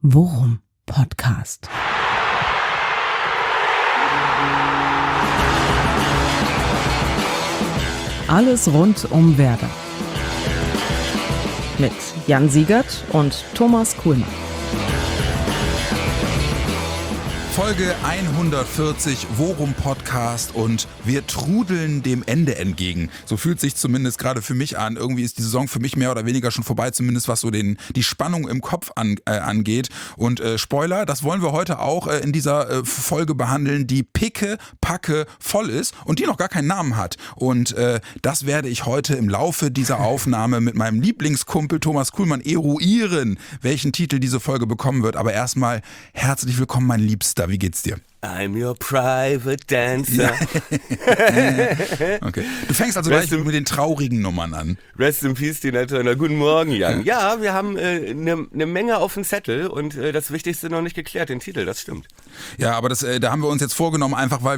Worum Podcast. Alles rund um Werder. Mit Jan Siegert und Thomas Kuhlmann. Folge 140 Worum Podcast und wir trudeln dem Ende entgegen. So fühlt sich zumindest gerade für mich an. Irgendwie ist die Saison für mich mehr oder weniger schon vorbei, zumindest was so die Spannung im Kopf angeht. Und Spoiler, das wollen wir heute auch in dieser Folge behandeln, die picke-packe voll ist und die noch gar keinen Namen hat. Und das werde ich heute im Laufe dieser Aufnahme mit meinem Lieblingskumpel Thomas Kuhlmann eruieren, welchen Titel diese Folge bekommen wird. Aber erstmal herzlich willkommen, mein Liebster. Wie geht's dir? I'm your private dancer. Okay. Du fängst also gleich mit den traurigen Nummern an. Rest in peace, Tina Turner. Guten Morgen, Jan. Ja, wir haben eine Menge auf dem Zettel und das Wichtigste noch nicht geklärt, den Titel, das stimmt. Ja, aber da haben wir uns jetzt vorgenommen, einfach weil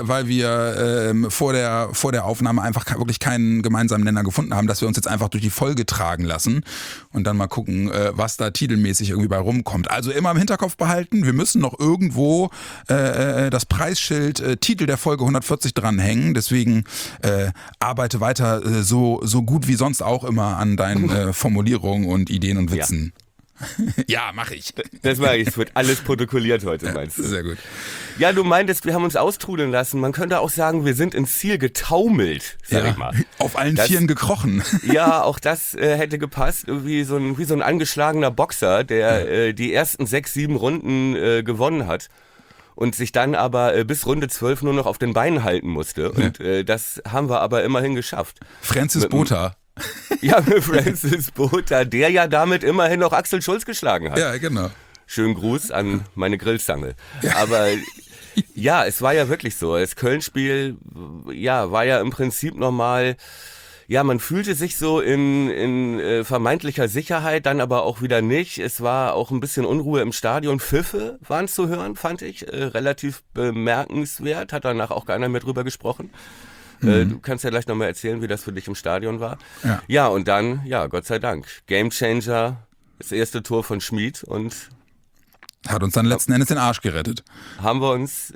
wir vor der Aufnahme einfach wirklich keinen gemeinsamen Nenner gefunden haben, dass wir uns jetzt einfach durch die Folge tragen lassen und dann mal gucken, was da titelmäßig irgendwie bei rumkommt. Also immer im Hinterkopf behalten, wir müssen noch irgendwo das Preisschild Titel der Folge 140 dranhängen. Deswegen arbeite weiter so gut wie sonst auch immer an deinen Formulierungen und Ideen und Witzen. Ja, mach ich. Das mache ich. Es wird alles protokolliert heute, meinst du? Sehr gut. Ja, du meintest, wir haben uns austrudeln lassen. Man könnte auch sagen, wir sind ins Ziel getaumelt, sag ich mal. Auf allen Vieren gekrochen. Ja, auch das hätte gepasst. Wie so ein angeschlagener Boxer, der die ersten 6, 7 Runden gewonnen hat. Und sich dann aber bis Runde 12 nur noch auf den Beinen halten musste. Und das haben wir aber immerhin geschafft. Francis Botha. Ja, Francis Botha, der ja damit immerhin noch Axel Schulz geschlagen hat. Ja, genau. Schönen Gruß an meine Grillzange. Ja. Aber ja, es war ja wirklich so. Das Köln-Spiel war ja im Prinzip nochmal... Ja, man fühlte sich so in vermeintlicher Sicherheit, dann aber auch wieder nicht. Es war auch ein bisschen Unruhe im Stadion. Pfiffe waren zu hören, fand ich. Relativ bemerkenswert. Hat danach auch keiner mehr drüber gesprochen. Du kannst ja gleich nochmal erzählen, wie das für dich im Stadion war. Ja, und dann, Gott sei Dank. Gamechanger, das erste Tor von Schmid und... Hat uns dann letzten Endes den Arsch gerettet. Haben wir uns,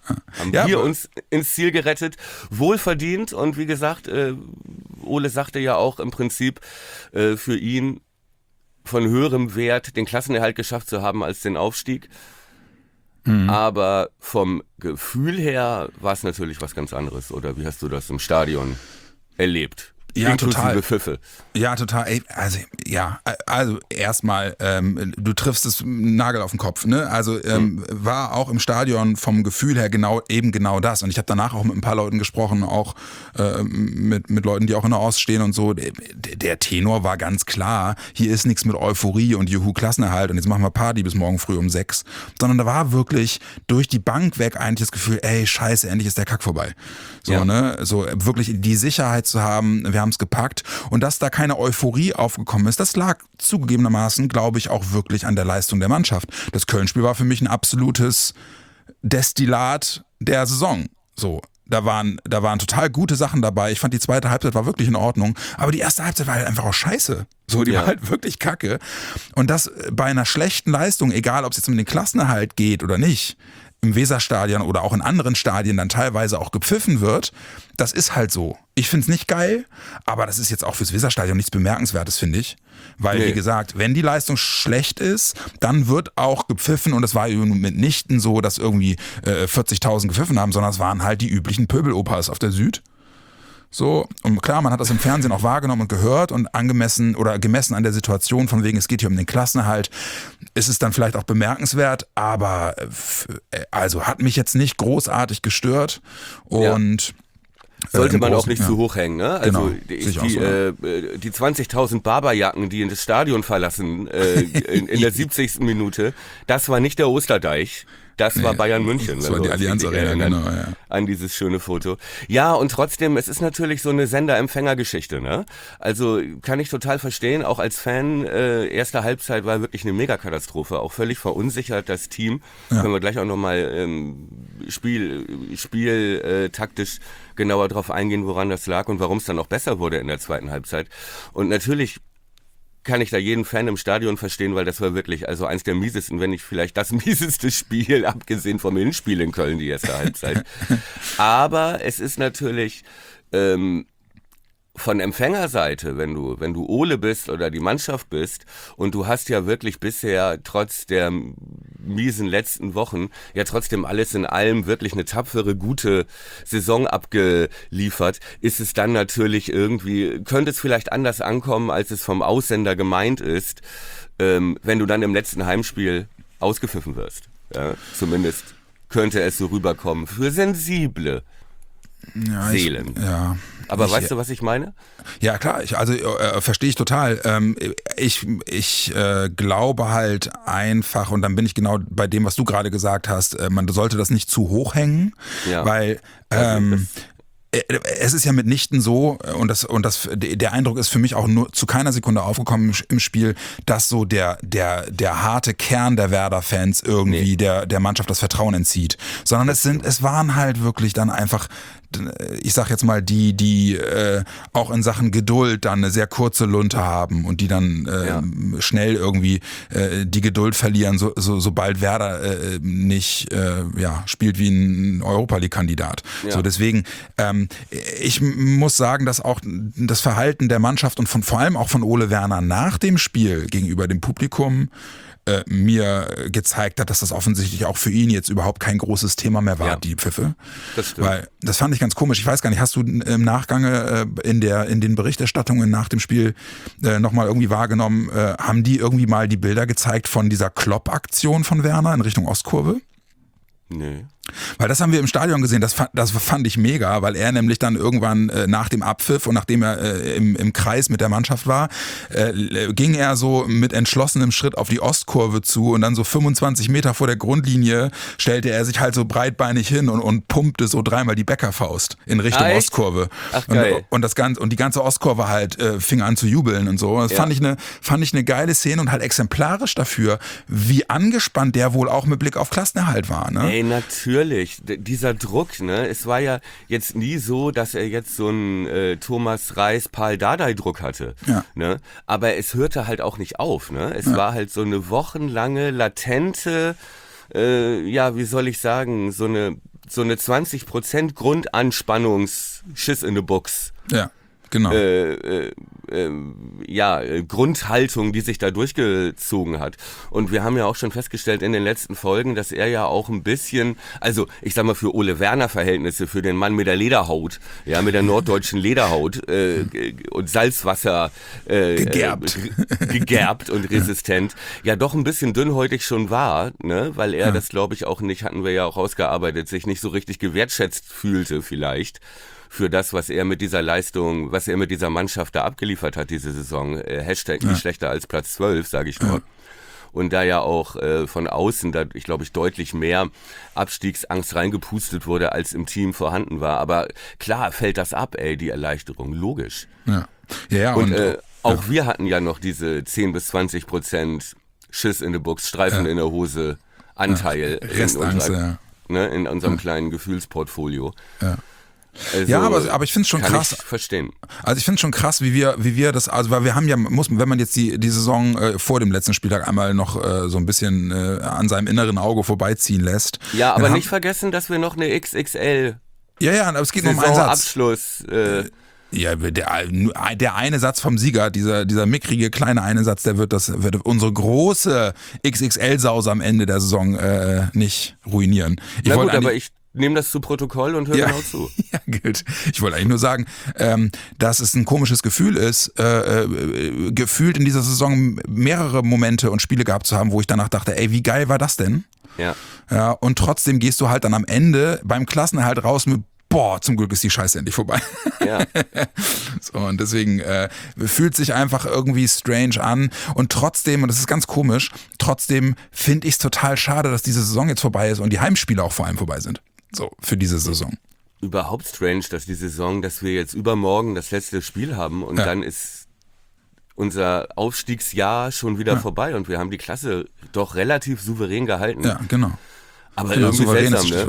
uns ins Ziel gerettet, wohlverdient und wie gesagt, Ole sagte ja auch im Prinzip für ihn von höherem Wert den Klassenerhalt geschafft zu haben als den Aufstieg. Aber vom Gefühl her war es natürlich was ganz anderes, oder wie hast du das im Stadion erlebt? Ja, total. Pfiffe. Ja, total. Ey, also erstmal, du triffst es Nagel auf den Kopf, ne? Also war auch im Stadion vom Gefühl her genau das. Und ich habe danach auch mit ein paar Leuten gesprochen, auch mit Leuten, die auch in der Ost stehen und so. Der Tenor war ganz klar, hier ist nichts mit Euphorie und Juhu Klassenerhalt und jetzt machen wir Party bis morgen früh um 6. Sondern da war wirklich durch die Bank weg eigentlich das Gefühl, ey, scheiße, endlich ist der Kack vorbei. So, ne? So wirklich die Sicherheit zu haben, wir haben es gepackt und dass da keine Euphorie aufgekommen ist, das lag zugegebenermaßen, glaube ich, auch wirklich an der Leistung der Mannschaft. Das Köln-Spiel war für mich ein absolutes Destillat der Saison. So, da waren total gute Sachen dabei. Ich fand die zweite Halbzeit war wirklich in Ordnung, aber die erste Halbzeit war halt einfach auch scheiße. So, die war halt wirklich kacke. Und das bei einer schlechten Leistung, egal ob es jetzt um den Klassenerhalt geht oder nicht, im Weserstadion oder auch in anderen Stadien dann teilweise auch gepfiffen wird, das ist halt so. Ich find's nicht geil, aber das ist jetzt auch fürs Weserstadion nichts Bemerkenswertes, finde ich. Weil, wie gesagt, wenn die Leistung schlecht ist, dann wird auch gepfiffen und es war eben mitnichten so, dass irgendwie 40.000 gepfiffen haben, sondern es waren halt die üblichen Pöbelopas auf der Süd. So, und klar, man hat das im Fernsehen auch wahrgenommen und gehört und gemessen an der Situation, von wegen, es geht hier um den Klassenerhalt, ist es dann vielleicht auch bemerkenswert, aber also hat mich jetzt nicht großartig gestört und sollte man auch nicht zu hoch hängen, ne? Also genau, die 20.000 Barberjacken, die in das Stadion verlassen in der 70. Minute, das war nicht der Osterdeich. Das war Bayern München. Das war die Allianz Arena, genau. Ja. An dieses schöne Foto. Ja, und trotzdem, es ist natürlich so eine Sender-Empfänger-Geschichte, ne? Also kann ich total verstehen, auch als Fan, erste Halbzeit war wirklich eine Megakatastrophe, auch völlig verunsichert, das Team. Können wir gleich auch nochmal spieltaktisch genauer drauf eingehen, woran das lag und warum es dann auch besser wurde in der zweiten Halbzeit. Und natürlich kann ich da jeden Fan im Stadion verstehen, weil das war wirklich also eins der miesesten, wenn nicht vielleicht das mieseste Spiel, abgesehen vom Hinspiel in Köln, die erste Halbzeit. Aber es ist natürlich von Empfängerseite, wenn du Ole bist oder die Mannschaft bist und du hast ja wirklich bisher trotz der miesen letzten Wochen ja trotzdem alles in allem wirklich eine tapfere, gute Saison abgeliefert, ist es dann natürlich irgendwie, könnte es vielleicht anders ankommen, als es vom Aussender gemeint ist, wenn du dann im letzten Heimspiel ausgepfiffen wirst. Ja, zumindest könnte es so rüberkommen für sensible Seelen. Aber weißt du, was ich meine? Ja, klar, verstehe ich total. Ich glaube halt einfach, und dann bin ich genau bei dem, was du gerade gesagt hast, man sollte das nicht zu hoch hängen, weil es ist ja mitnichten so, der Eindruck ist für mich auch nur zu keiner Sekunde aufgekommen im Spiel, dass so der harte Kern der Werder-Fans irgendwie der Mannschaft das Vertrauen entzieht, sondern es waren halt wirklich dann einfach, ich sag jetzt mal, die auch in Sachen Geduld dann eine sehr kurze Lunte haben und die dann schnell irgendwie die Geduld verlieren, sobald Werder nicht spielt wie ein Europa-League-Kandidat. Ja. So, deswegen, ich muss sagen, dass auch das Verhalten der Mannschaft und vor allem auch von Ole Werner nach dem Spiel gegenüber dem Publikum mir gezeigt hat, dass das offensichtlich auch für ihn jetzt überhaupt kein großes Thema mehr war, die Pfiffe. Das stimmt. Weil das fand ich ganz komisch. Ich weiß gar nicht, hast du im Nachgang in den Berichterstattungen nach dem Spiel nochmal irgendwie wahrgenommen, haben die irgendwie mal die Bilder gezeigt von dieser Klopp-Aktion von Werner in Richtung Ostkurve? Nee. Weil das haben wir im Stadion gesehen, das fand ich mega, weil er nämlich dann irgendwann nach dem Abpfiff und nachdem er im Kreis mit der Mannschaft war, ging er so mit entschlossenem Schritt auf die Ostkurve zu und dann so 25 Meter vor der Grundlinie stellte er sich halt so breitbeinig hin und pumpte so dreimal die Bäckerfaust in Richtung Ostkurve. Ach, geil. Und die ganze Ostkurve halt fing an zu jubeln und so. Das fand ich eine geile Szene und halt exemplarisch dafür, wie angespannt der wohl auch mit Blick auf Klassenerhalt war. Ne? Ey, natürlich. Dieser Druck, ne? Es war ja jetzt nie so, dass er jetzt so einen Thomas Reis, Paul Dardai-Druck hatte. Ja. Ne? Aber es hörte halt auch nicht auf, ne? Es war halt so eine wochenlange, latente, wie soll ich sagen, so eine 20% Grundanspannungs-Schiss in the Box. Ja. Genau. Grundhaltung, die sich da durchgezogen hat. Und wir haben ja auch schon festgestellt in den letzten Folgen, dass er ja auch ein bisschen, also ich sag mal für Ole Werner Verhältnisse, für den Mann mit der Lederhaut, mit der norddeutschen Lederhaut und Salzwasser gegerbt und resistent, ja doch ein bisschen dünnhäutig schon war, ne, weil er das, glaube ich, auch nicht, hatten wir ja auch rausgearbeitet, sich nicht so richtig gewertschätzt fühlte vielleicht. Für das, was er mit dieser Leistung, was er mit dieser Mannschaft da abgeliefert hat diese Saison. Hashtag nicht schlechter als Platz 12, sage ich nur. Und da ja auch von außen, ich glaube, deutlich mehr Abstiegsangst reingepustet wurde, als im Team vorhanden war. Aber klar fällt das ab, die Erleichterung, logisch. Ja, und auch wir hatten ja noch diese 10-20% Schiss in the Box, Streifen in der Hose Anteil in unserem kleinen Gefühlsportfolio. Ja. Also, aber ich finde es schon krass. Ich verstehen. Also ich finde es schon krass, wie wir das, also weil wir haben ja, wenn man jetzt die Saison vor dem letzten Spieltag einmal noch so ein bisschen an seinem inneren Auge vorbeiziehen lässt. Ja, aber nicht vergessen, dass wir noch eine XXL. Ja, aber es geht nur um einen Satz. Abschluss. Ja, der eine Satz vom Sieger, dieser mickrige kleine eine Satz, der wird unsere große XXL-Sause am Ende der Saison nicht ruinieren. Ich nehme das zu Protokoll und höre genau zu. Ja, gut. Ich wollte eigentlich nur sagen, dass es ein komisches Gefühl ist, gefühlt in dieser Saison mehrere Momente und Spiele gehabt zu haben, wo ich danach dachte, ey, wie geil war das denn? Ja, und trotzdem gehst du halt dann am Ende beim Klassenerhalt raus mit zum Glück ist die Scheiße endlich vorbei. Ja. So, und deswegen fühlt sich einfach irgendwie strange an. Und trotzdem, und das ist ganz komisch, trotzdem finde ich es total schade, dass diese Saison jetzt vorbei ist und die Heimspiele auch vor allem vorbei sind. So, für diese Saison. Überhaupt strange, dass wir jetzt übermorgen das letzte Spiel haben und dann ist unser Aufstiegsjahr schon wieder vorbei und wir haben die Klasse doch relativ souverän gehalten. Ja, genau. Aber irgendwie seltsam, ne?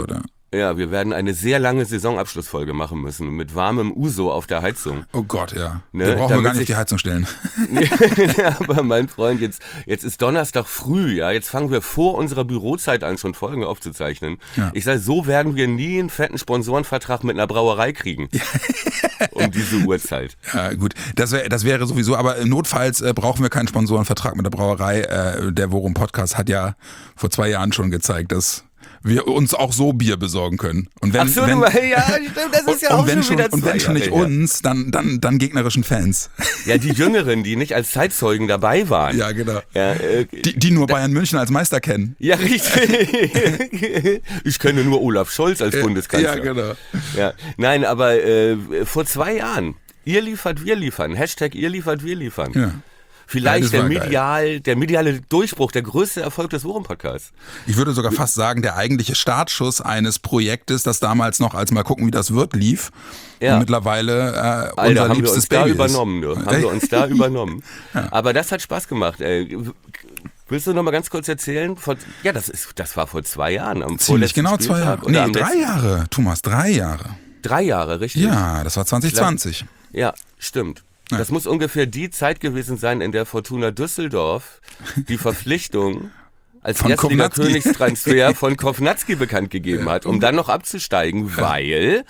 Ja, wir werden eine sehr lange Saisonabschlussfolge machen müssen mit warmem Uso auf der Heizung. Oh Gott, ja. Ne, Da brauchen wir damit gar nicht auf sich- die Heizung stellen. Ja, aber mein Freund, jetzt ist Donnerstag früh, ja, jetzt fangen wir vor unserer Bürozeit an, schon Folgen aufzuzeichnen. Ja. Ich sage, so werden wir nie einen fetten Sponsorenvertrag mit einer Brauerei kriegen. Um diese Uhrzeit. Ja, gut, das wäre sowieso, aber notfalls brauchen wir keinen Sponsorenvertrag mit der Brauerei. Der Worum Podcast hat ja vor 2 Jahren schon gezeigt, dass wir uns auch so Bier besorgen können. Und wenn, Ach so, wenn, ja, stimmt, das ist ja auch wenn schon wieder und wenn schon nicht Jahre her. uns, dann gegnerischen Fans. Ja, die Jüngeren, die nicht als Zeitzeugen dabei waren. Ja, genau. Ja, Die nur Bayern München als Meister kennen. ja, richtig. Ich kenne nur Olaf Scholz als Bundeskanzler. Ja, genau. Ja, nein, aber vor 2 Jahren. Ihr liefert, wir liefern. Hashtag ihr liefert, wir liefern. Ja. Vielleicht Ja, das der mediale Durchbruch, der größte Erfolg des Worum-Podcasts. Ich würde sogar fast sagen, der eigentliche Startschuss eines Projektes, das damals noch als mal gucken, wie das wird, lief. Ja. Und mittlerweile Alter, unser haben wir liebstes uns da Baby übernommen, ist. du. Haben wir uns da übernommen. Aber das hat Spaß gemacht. Willst du noch mal ganz kurz erzählen? Das war vor 2 Jahren. Am Ziemlich vorletzten genau 2 Spieltag Jahre. oder Nee, am 3 letzten- Jahre, Thomas, 3 Jahre. 3 Jahre, richtig? Ja, das war 2020. Ja, stimmt. Das muss ungefähr die Zeit gewesen sein, in der Fortuna Düsseldorf die Verpflichtung als Von Erstliga Kovnatski. Königstransfer von Kovnatski bekannt gegeben hat, um dann noch abzusteigen, weil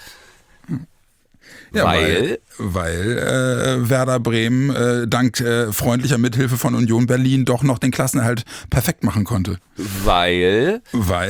weil Werder Bremen dank freundlicher Mithilfe von Union Berlin doch noch den Klassenerhalt perfekt machen konnte. weil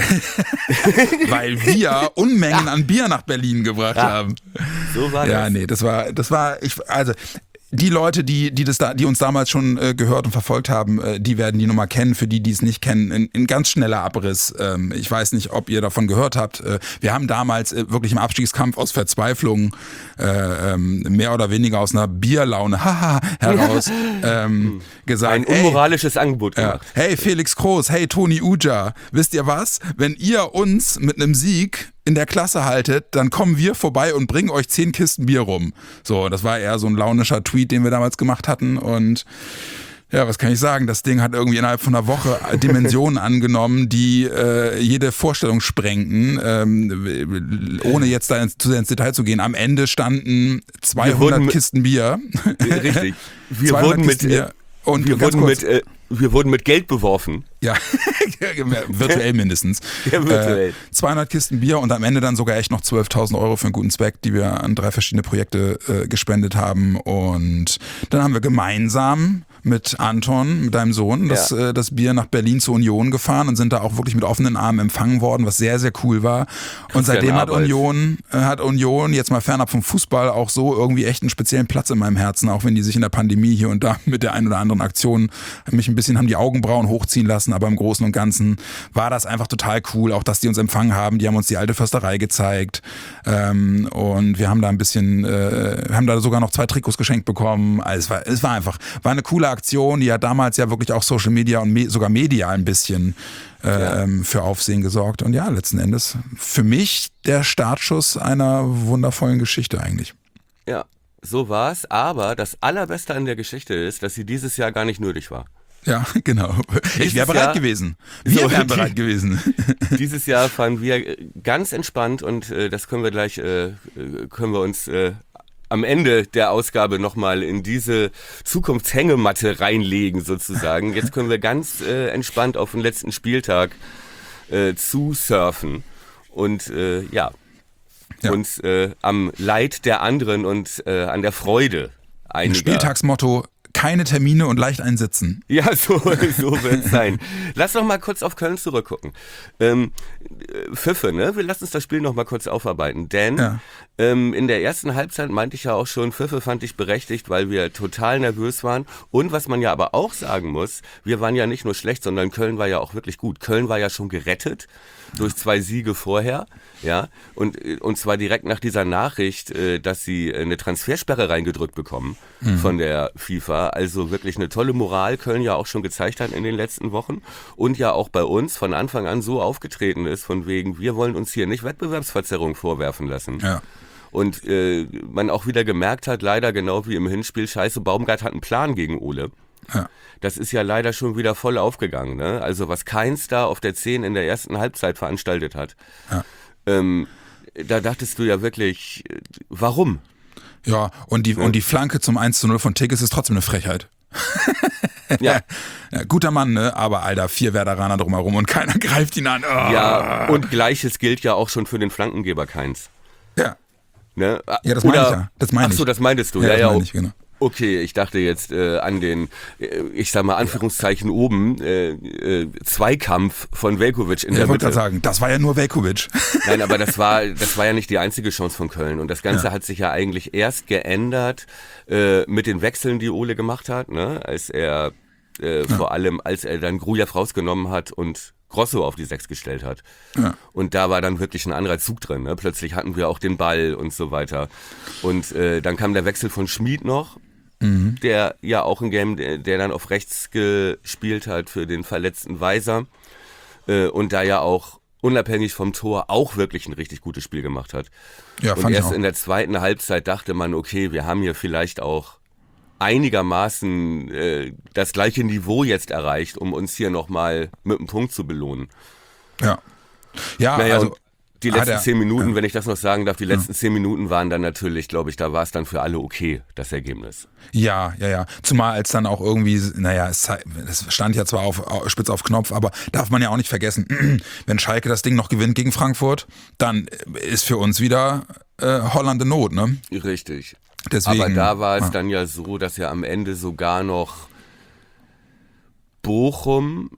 Weil wir Unmengen an Bier nach Berlin gebracht haben. so war Ja, das. nee, das war also die Leute, die uns damals schon gehört und verfolgt haben, die werden die Nummer kennen. Für die es nicht kennen, ein ganz schneller Abriss. Ich weiß nicht, ob ihr davon gehört habt. Wir haben damals wirklich im Abstiegskampf aus Verzweiflung mehr oder weniger aus einer Bierlaune heraus gesagt, Ein unmoralisches Angebot ja. gemacht. Hey Felix Groß, hey Toni Uja, wisst ihr was? Wenn ihr uns mit einem Sieg in der Klasse haltet, dann kommen wir vorbei und bringen euch 10 Kisten Bier rum. So, das war eher so ein launischer Tweet, den wir damals gemacht hatten und ja, was kann ich sagen? Das Ding hat irgendwie innerhalb von einer Woche Dimensionen angenommen, die jede Vorstellung sprengten, ohne jetzt da zu sehr ins Detail zu gehen. Am Ende standen 200 Kisten Bier. Richtig. Wir 200 wurden mit Kisten Bier. Und wir ganz wurden kurz, wir wurden mit Geld beworfen. ja, virtuell mindestens. Ja, virtuell. 200 Kisten Bier und am Ende dann sogar echt noch 12.000 Euro für einen guten Zweck, die wir an 3 verschiedene Projekte gespendet haben. Und dann haben wir gemeinsam mit Anton, mit deinem Sohn, das Bier nach Berlin zur Union gefahren und sind da auch wirklich mit offenen Armen empfangen worden, was sehr, sehr cool war. Und seitdem hat Union jetzt mal fernab vom Fußball auch so irgendwie echt einen speziellen Platz in meinem Herzen, auch wenn die sich in der Pandemie hier und da mit der einen oder anderen Aktion mich ein bisschen haben die Augenbrauen hochziehen lassen, aber im Großen und Ganzen war das einfach total cool, auch dass die uns empfangen haben, die haben uns die alte Försterei gezeigt und wir haben da ein bisschen, haben da sogar noch 2 Trikots geschenkt bekommen, also es war eine coole Aktion, die hat damals ja wirklich auch Social Media und sogar medial ein bisschen für Aufsehen gesorgt und ja, letzten Endes für mich der Startschuss einer wundervollen Geschichte eigentlich. Ja, so war's. Aber das Allerbeste an der Geschichte ist, dass sie dieses Jahr gar nicht nötig war. Ja, genau. Ich wäre bereit gewesen. Wir wären bereit gewesen. Dieses Jahr fanden wir ganz entspannt und das können wir gleich, können wir uns am Ende der Ausgabe nochmal in diese Zukunftshängematte reinlegen sozusagen. Jetzt können wir ganz entspannt auf den letzten Spieltag zusurfen und uns am Leid der anderen und an der Freude Ein einiger. Spieltagsmotto: keine Termine und leicht einsitzen. Ja, so wird es sein. Lass doch mal kurz auf Köln zurückgucken. Pfiffe, ne? Wir lassen uns das Spiel noch mal kurz aufarbeiten, denn in der ersten Halbzeit meinte ich ja auch schon, Pfiffe fand ich berechtigt, weil wir total nervös waren. Und was man ja aber auch sagen muss, wir waren ja nicht nur schlecht, sondern Köln war ja auch wirklich gut. Köln war ja schon gerettet durch 2 Siege vorher, ja, und zwar direkt nach dieser Nachricht, dass sie eine Transfersperre reingedrückt bekommen von der FIFA. Also wirklich eine tolle Moral Köln ja auch schon gezeigt hat in den letzten Wochen und ja auch bei uns von Anfang an so aufgetreten ist, von wegen, wir wollen uns hier nicht Wettbewerbsverzerrung vorwerfen lassen. Ja. Und man auch wieder gemerkt hat, leider genau wie im Hinspiel, scheiße, Baumgart hat einen Plan gegen Ole. Ja. Das ist ja leider schon wieder voll aufgegangen, ne? Also was Keins da auf der 10 in der ersten Halbzeit veranstaltet hat. Ja. Da dachtest du ja wirklich, warum? Ja, und die Flanke zum 1:0 von Tigges ist trotzdem eine Frechheit. Ja. Ja, guter Mann, ne? Aber Alter, 4 Werderaner drumherum und keiner greift ihn an. Oh. Ja, und Gleiches gilt ja auch schon für den Flankengeber Keins. Ja. Ne? Ja, das meine ich ja. Das meine ich. Ach so, das meintest du. Ja, das ja, meine ich, genau. Okay, ich dachte jetzt an den, ich sag mal Anführungszeichen oben, Zweikampf von Velkovic in der Ich wollte Mitte. gerade sagen, das war ja nur Velkovic. Nein, aber das war ja nicht die einzige Chance von Köln. Und das Ganze hat sich ja eigentlich erst geändert mit den Wechseln, die Ole gemacht hat, ne? Als er vor allem, als er dann Grujew rausgenommen hat und Grosso auf die 6 gestellt hat. Ja. Und da war dann wirklich ein anderer Zug drin. Ne? Plötzlich hatten wir auch den Ball und so weiter. Und dann kam der Wechsel von Schmid noch, der ja auch ein Game, der dann auf rechts gespielt hat für den verletzten Weiser. Und da ja auch unabhängig vom Tor auch wirklich ein richtig gutes Spiel gemacht hat. Ja, und erst in der zweiten Halbzeit dachte man, okay, wir haben hier vielleicht auch einigermaßen das gleiche Niveau jetzt erreicht, um uns hier nochmal mit einem Punkt zu belohnen. Ja. Ja, naja, also und die letzten 10 Minuten, wenn ich das noch sagen darf, die letzten 10 Minuten waren dann natürlich, glaube ich, da war es dann für alle okay, das Ergebnis. Ja. Zumal als dann auch irgendwie, naja, es stand ja zwar spitz auf Knopf, aber darf man ja auch nicht vergessen, wenn Schalke das Ding noch gewinnt gegen Frankfurt, dann ist für uns wieder Holland in Not, ne? Richtig. Deswegen, aber da war es dann ja so, dass ja am Ende sogar noch Bochum,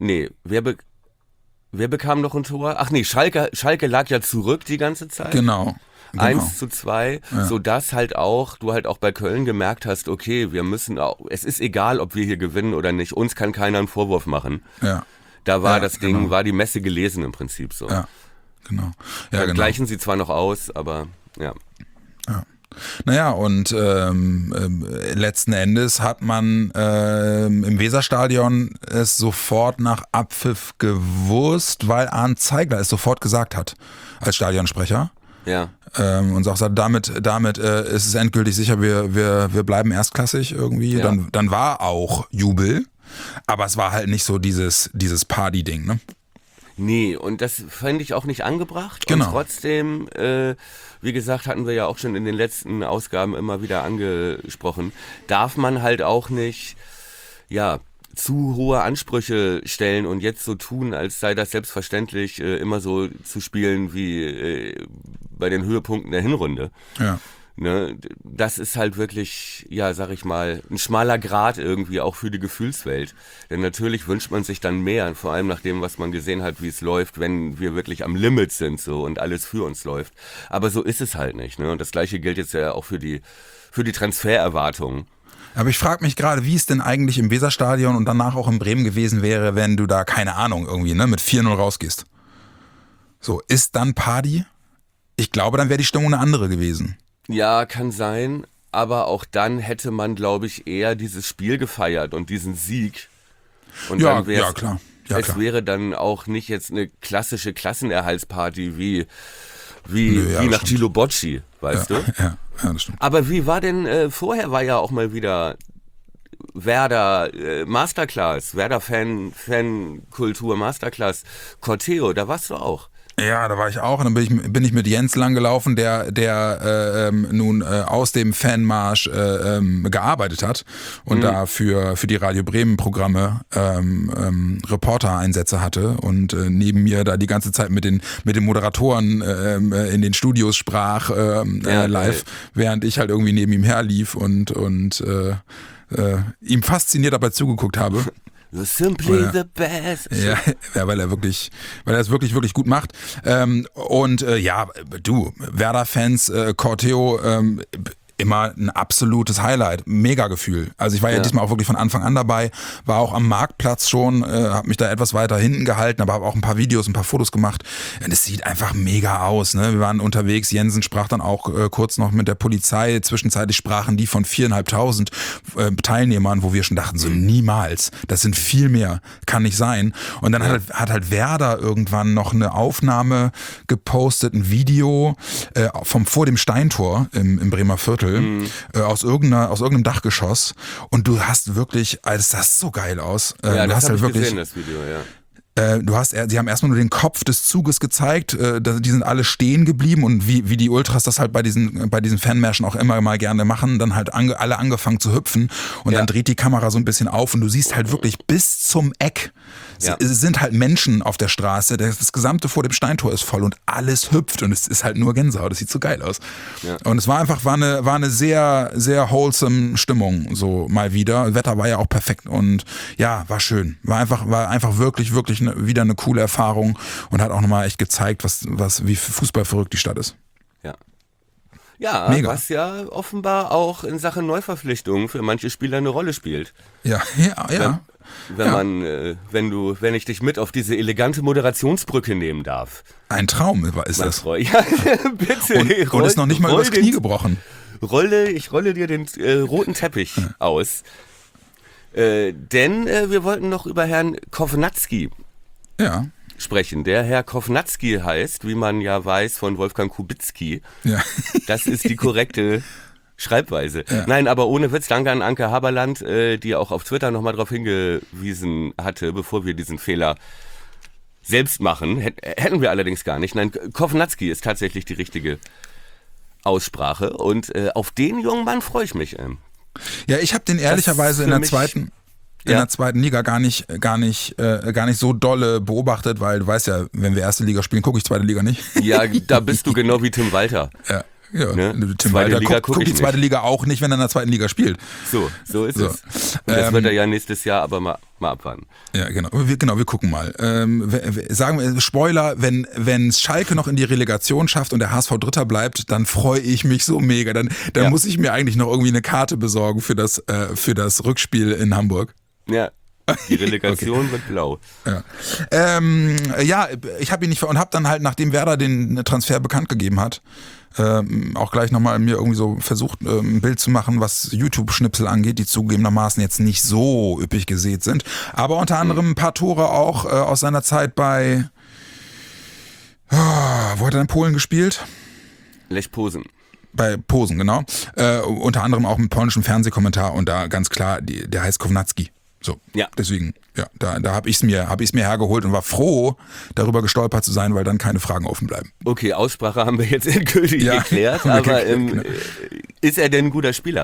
wer bekam noch ein Tor? Ach nee, Schalke lag ja zurück die ganze Zeit. Genau. 1:2, sodass halt auch, du halt auch bei Köln gemerkt hast, okay, wir müssen auch, es ist egal, ob wir hier gewinnen oder nicht, uns kann keiner einen Vorwurf machen. Ja. Da war das Ding, war die Messe gelesen im Prinzip so. Ja, genau. Ja, genau. Gleichen sie zwar noch aus, aber ja. Ja. Naja, und letzten Endes hat man im Weserstadion es sofort nach Abpfiff gewusst, weil Arndt Zeigler es sofort gesagt hat als Stadionsprecher. Ja. Und auch sagt, damit ist es endgültig sicher, wir bleiben erstklassig irgendwie. Ja. Dann war auch Jubel, aber es war halt nicht so dieses Party-Ding, ne? Nee, und das fand ich auch nicht angebracht. Genau. Und trotzdem, wie gesagt, hatten wir ja auch schon in den letzten Ausgaben immer wieder angesprochen, darf man halt auch nicht, zu hohe Ansprüche stellen und jetzt so tun, als sei das selbstverständlich, immer so zu spielen wie bei den Höhepunkten der Hinrunde. Ja. Ne, das ist halt wirklich, sag ich mal, ein schmaler Grat irgendwie auch für die Gefühlswelt. Denn natürlich wünscht man sich dann mehr, vor allem nach dem, was man gesehen hat, wie es läuft, wenn wir wirklich am Limit sind so und alles für uns läuft. Aber so ist es halt nicht. Ne? Und das Gleiche gilt jetzt ja auch für die Transfererwartungen. Aber ich frage mich gerade, wie es denn eigentlich im Weserstadion und danach auch in Bremen gewesen wäre, wenn du da, keine Ahnung, irgendwie mit 4:0 rausgehst. So, ist dann Party? Ich glaube, dann wäre die Stimmung eine andere gewesen. Ja, kann sein, aber auch dann hätte man, glaube ich, eher dieses Spiel gefeiert und diesen Sieg. Und dann klar. Es wäre dann auch nicht jetzt eine klassische Klassenerhaltsparty wie nach Gilo Bocci, weißt du? Ja, das stimmt. Aber wie war denn, vorher war ja auch mal wieder Werder Masterclass, Werder Fankultur Masterclass, Corteo, da warst du auch. Ja, da war ich auch und dann bin ich mit Jens lang gelaufen, der nun aus dem Fanmarsch gearbeitet hat und da für die Radio Bremen Programme Reporter-Einsätze hatte und neben mir da die ganze Zeit mit den Moderatoren in den Studios sprach live, während ich halt irgendwie neben ihm herlief und ihm fasziniert dabei zugeguckt habe. You're simply the best. Ja, weil er es wirklich, wirklich gut macht. Werder-Fans, Corteo, immer ein absolutes Highlight, mega Gefühl. Also ich war ja diesmal auch wirklich von Anfang an dabei, war auch am Marktplatz schon, habe mich da etwas weiter hinten gehalten, aber habe auch ein paar Videos, ein paar Fotos gemacht. Und es sieht einfach mega aus. Ne? Wir waren unterwegs, Jensen sprach dann auch kurz noch mit der Polizei, zwischenzeitlich sprachen die von 4.500 Teilnehmern, wo wir schon dachten, so niemals, das sind viel mehr, kann nicht sein. Und dann hat halt Werder irgendwann noch eine Aufnahme gepostet, ein Video vor dem Steintor im Bremer Viertel, aus irgendeinem Dachgeschoss und du hast wirklich, also das sah so geil aus. Ja, du das hast habe halt ich wirklich gesehen, das Video, ja. Sie haben erstmal nur den Kopf des Zuges gezeigt, die sind alle stehen geblieben und wie die Ultras das halt bei diesen Fanmärschen auch immer mal gerne machen, dann halt alle angefangen zu hüpfen und dann dreht die Kamera so ein bisschen auf und du siehst halt wirklich bis zum Eck, es sind halt Menschen auf der Straße, das gesamte vor dem Steintor ist voll und alles hüpft und es ist halt nur Gänsehaut, das sieht so geil aus. Ja. Und es war eine sehr, sehr wholesome Stimmung, so mal wieder. Das Wetter war ja auch perfekt und ja, war schön. War einfach wirklich, wirklich wieder eine coole Erfahrung und hat auch nochmal echt gezeigt, wie fußballverrückt die Stadt ist. Ja. Ja, mega. Was ja offenbar auch in Sachen Neuverpflichtungen für manche Spieler eine Rolle spielt. Ja. Wenn ich dich mit auf diese elegante Moderationsbrücke nehmen darf. Ein Traum ist das. Ja, bitte. Und ist noch nicht mal übers Knie gebrochen. Ich rolle dir den roten Teppich aus. Denn wir wollten noch über Herrn Kownacki sprechen. Der Herr Kownacki heißt, wie man ja weiß, von Wolfgang Kubicki. Ja. Das ist die korrekte Schreibweise. Ja. Nein, aber ohne Witz, danke an Anke Haberland, die auch auf Twitter nochmal darauf hingewiesen hatte, bevor wir diesen Fehler selbst machen. Hätten wir allerdings gar nicht. Nein, Kownacki ist tatsächlich die richtige Aussprache und auf den jungen Mann freue ich mich. Ja, ich habe den ehrlicherweise in der zweiten Liga gar nicht so dolle beobachtet, weil du weißt ja, wenn wir erste Liga spielen, gucke ich zweite Liga nicht. Ja, da bist du genau wie Tim Walter. Ja, ne? Tim Walter guckt die zweite Liga auch nicht, wenn er in der zweiten Liga spielt. So ist es. Und das wird er ja nächstes Jahr aber mal abwarten. Ja, genau. Wir gucken mal. Sagen wir, Spoiler, wenn Schalke noch in die Relegation schafft und der HSV Dritter bleibt, dann freue ich mich so mega. Dann muss ich mir eigentlich noch irgendwie eine Karte besorgen für das Rückspiel in Hamburg. Ja. Die Relegation wird blau. Ja, ich habe ihn nicht und habe dann halt, nachdem Werder den Transfer bekannt gegeben hat, auch gleich nochmal mir irgendwie so versucht, ein Bild zu machen, was YouTube-Schnipsel angeht, die zugegebenermaßen jetzt nicht so üppig gesät sind. Aber unter anderem ein paar Tore auch aus seiner Zeit bei, wo hat er in Polen gespielt? Lech Posen. Bei Posen, genau. Unter anderem auch mit polnischem Fernsehkommentar und da ganz klar, der heißt Kownacki. So, deswegen, da habe ich's mir hergeholt und war froh, darüber gestolpert zu sein, weil dann keine Fragen offen bleiben. Okay, Aussprache haben wir jetzt endgültig geklärt, aber ist er denn ein guter Spieler?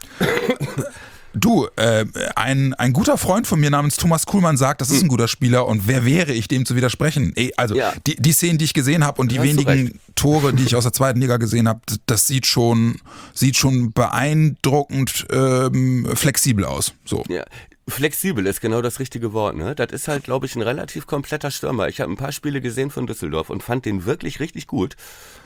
Du, ein guter Freund von mir namens Thomas Kuhlmann sagt, das ist ein guter Spieler und wer wäre ich, dem zu widersprechen? Die Szenen, die ich gesehen habe und die wenigen Tore, die ich aus der zweiten Liga gesehen habe, das sieht schon beeindruckend flexibel aus. So. Ja. Flexibel ist genau das richtige Wort, ne? Das ist halt, glaube ich, ein relativ kompletter Stürmer. Ich habe ein paar Spiele gesehen von Düsseldorf und fand den wirklich richtig gut.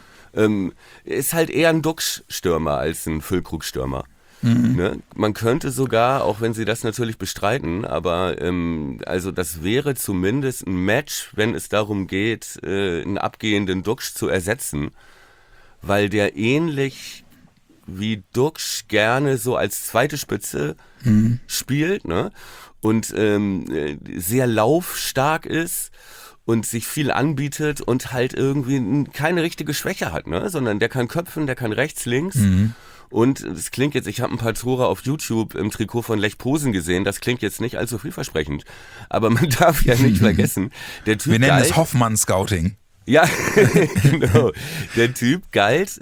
Ist halt eher ein Duxch-Stürmer als ein Füllkrug-Stürmer. Ne? Man könnte sogar, auch wenn sie das natürlich bestreiten, aber also das wäre zumindest ein Match, wenn es darum geht, einen abgehenden Duxch zu ersetzen, weil der ähnlich wie Duxch gerne so als zweite Spitze spielt, ne? Und sehr laufstark ist und sich viel anbietet und halt irgendwie keine richtige Schwäche hat, ne? Sondern der kann köpfen, der kann rechts, links. Und das klingt jetzt, ich habe ein paar Tore auf YouTube im Trikot von Lech Posen gesehen, das klingt jetzt nicht allzu vielversprechend, aber man darf ja nicht vergessen, der Typ wir nennen es Hoffmann-Scouting. Ja, genau. Der Typ galt,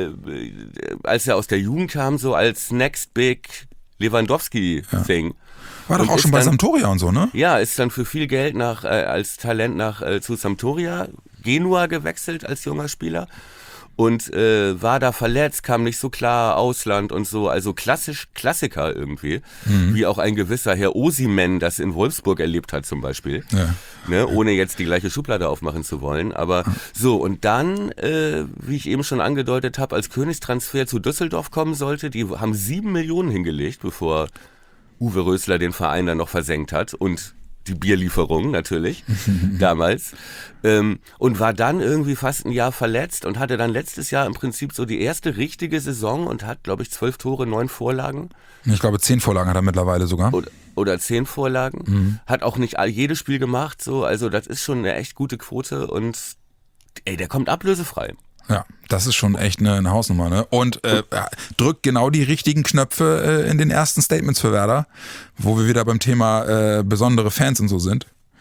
als er aus der Jugend kam, so als Next Big Lewandowski-Thing. War doch auch schon bei Sampdoria und so, ne? Ja, ist dann für viel Geld als Talent zu Sampdoria, Genua gewechselt als junger Spieler und war da verletzt, kam nicht so klar, Ausland und so, also Klassiker irgendwie, wie auch ein gewisser Herr Osimhen das in Wolfsburg erlebt hat zum Beispiel, ne, ohne jetzt die gleiche Schublade aufmachen zu wollen, aber so und dann, wie ich eben schon angedeutet habe, als Königstransfer zu Düsseldorf kommen sollte, die haben 7 Millionen hingelegt, bevor Uwe Rösler den Verein dann noch versenkt hat und die Bierlieferung natürlich, damals. Und war dann irgendwie fast ein Jahr verletzt und hatte dann letztes Jahr im Prinzip so die erste richtige Saison und hat, glaube ich, 12 Tore, 9 Vorlagen. Ich glaube, 10 Vorlagen hat er mittlerweile sogar. Oder 10 Vorlagen. Hat auch nicht jedes Spiel gemacht, so. Also das ist schon eine echt gute Quote und der kommt ablösefrei. Ja, das ist schon echt eine Hausnummer, ne? Und drückt genau die richtigen Knöpfe in den ersten Statements für Werder, wo wir wieder beim Thema besondere Fans und so sind.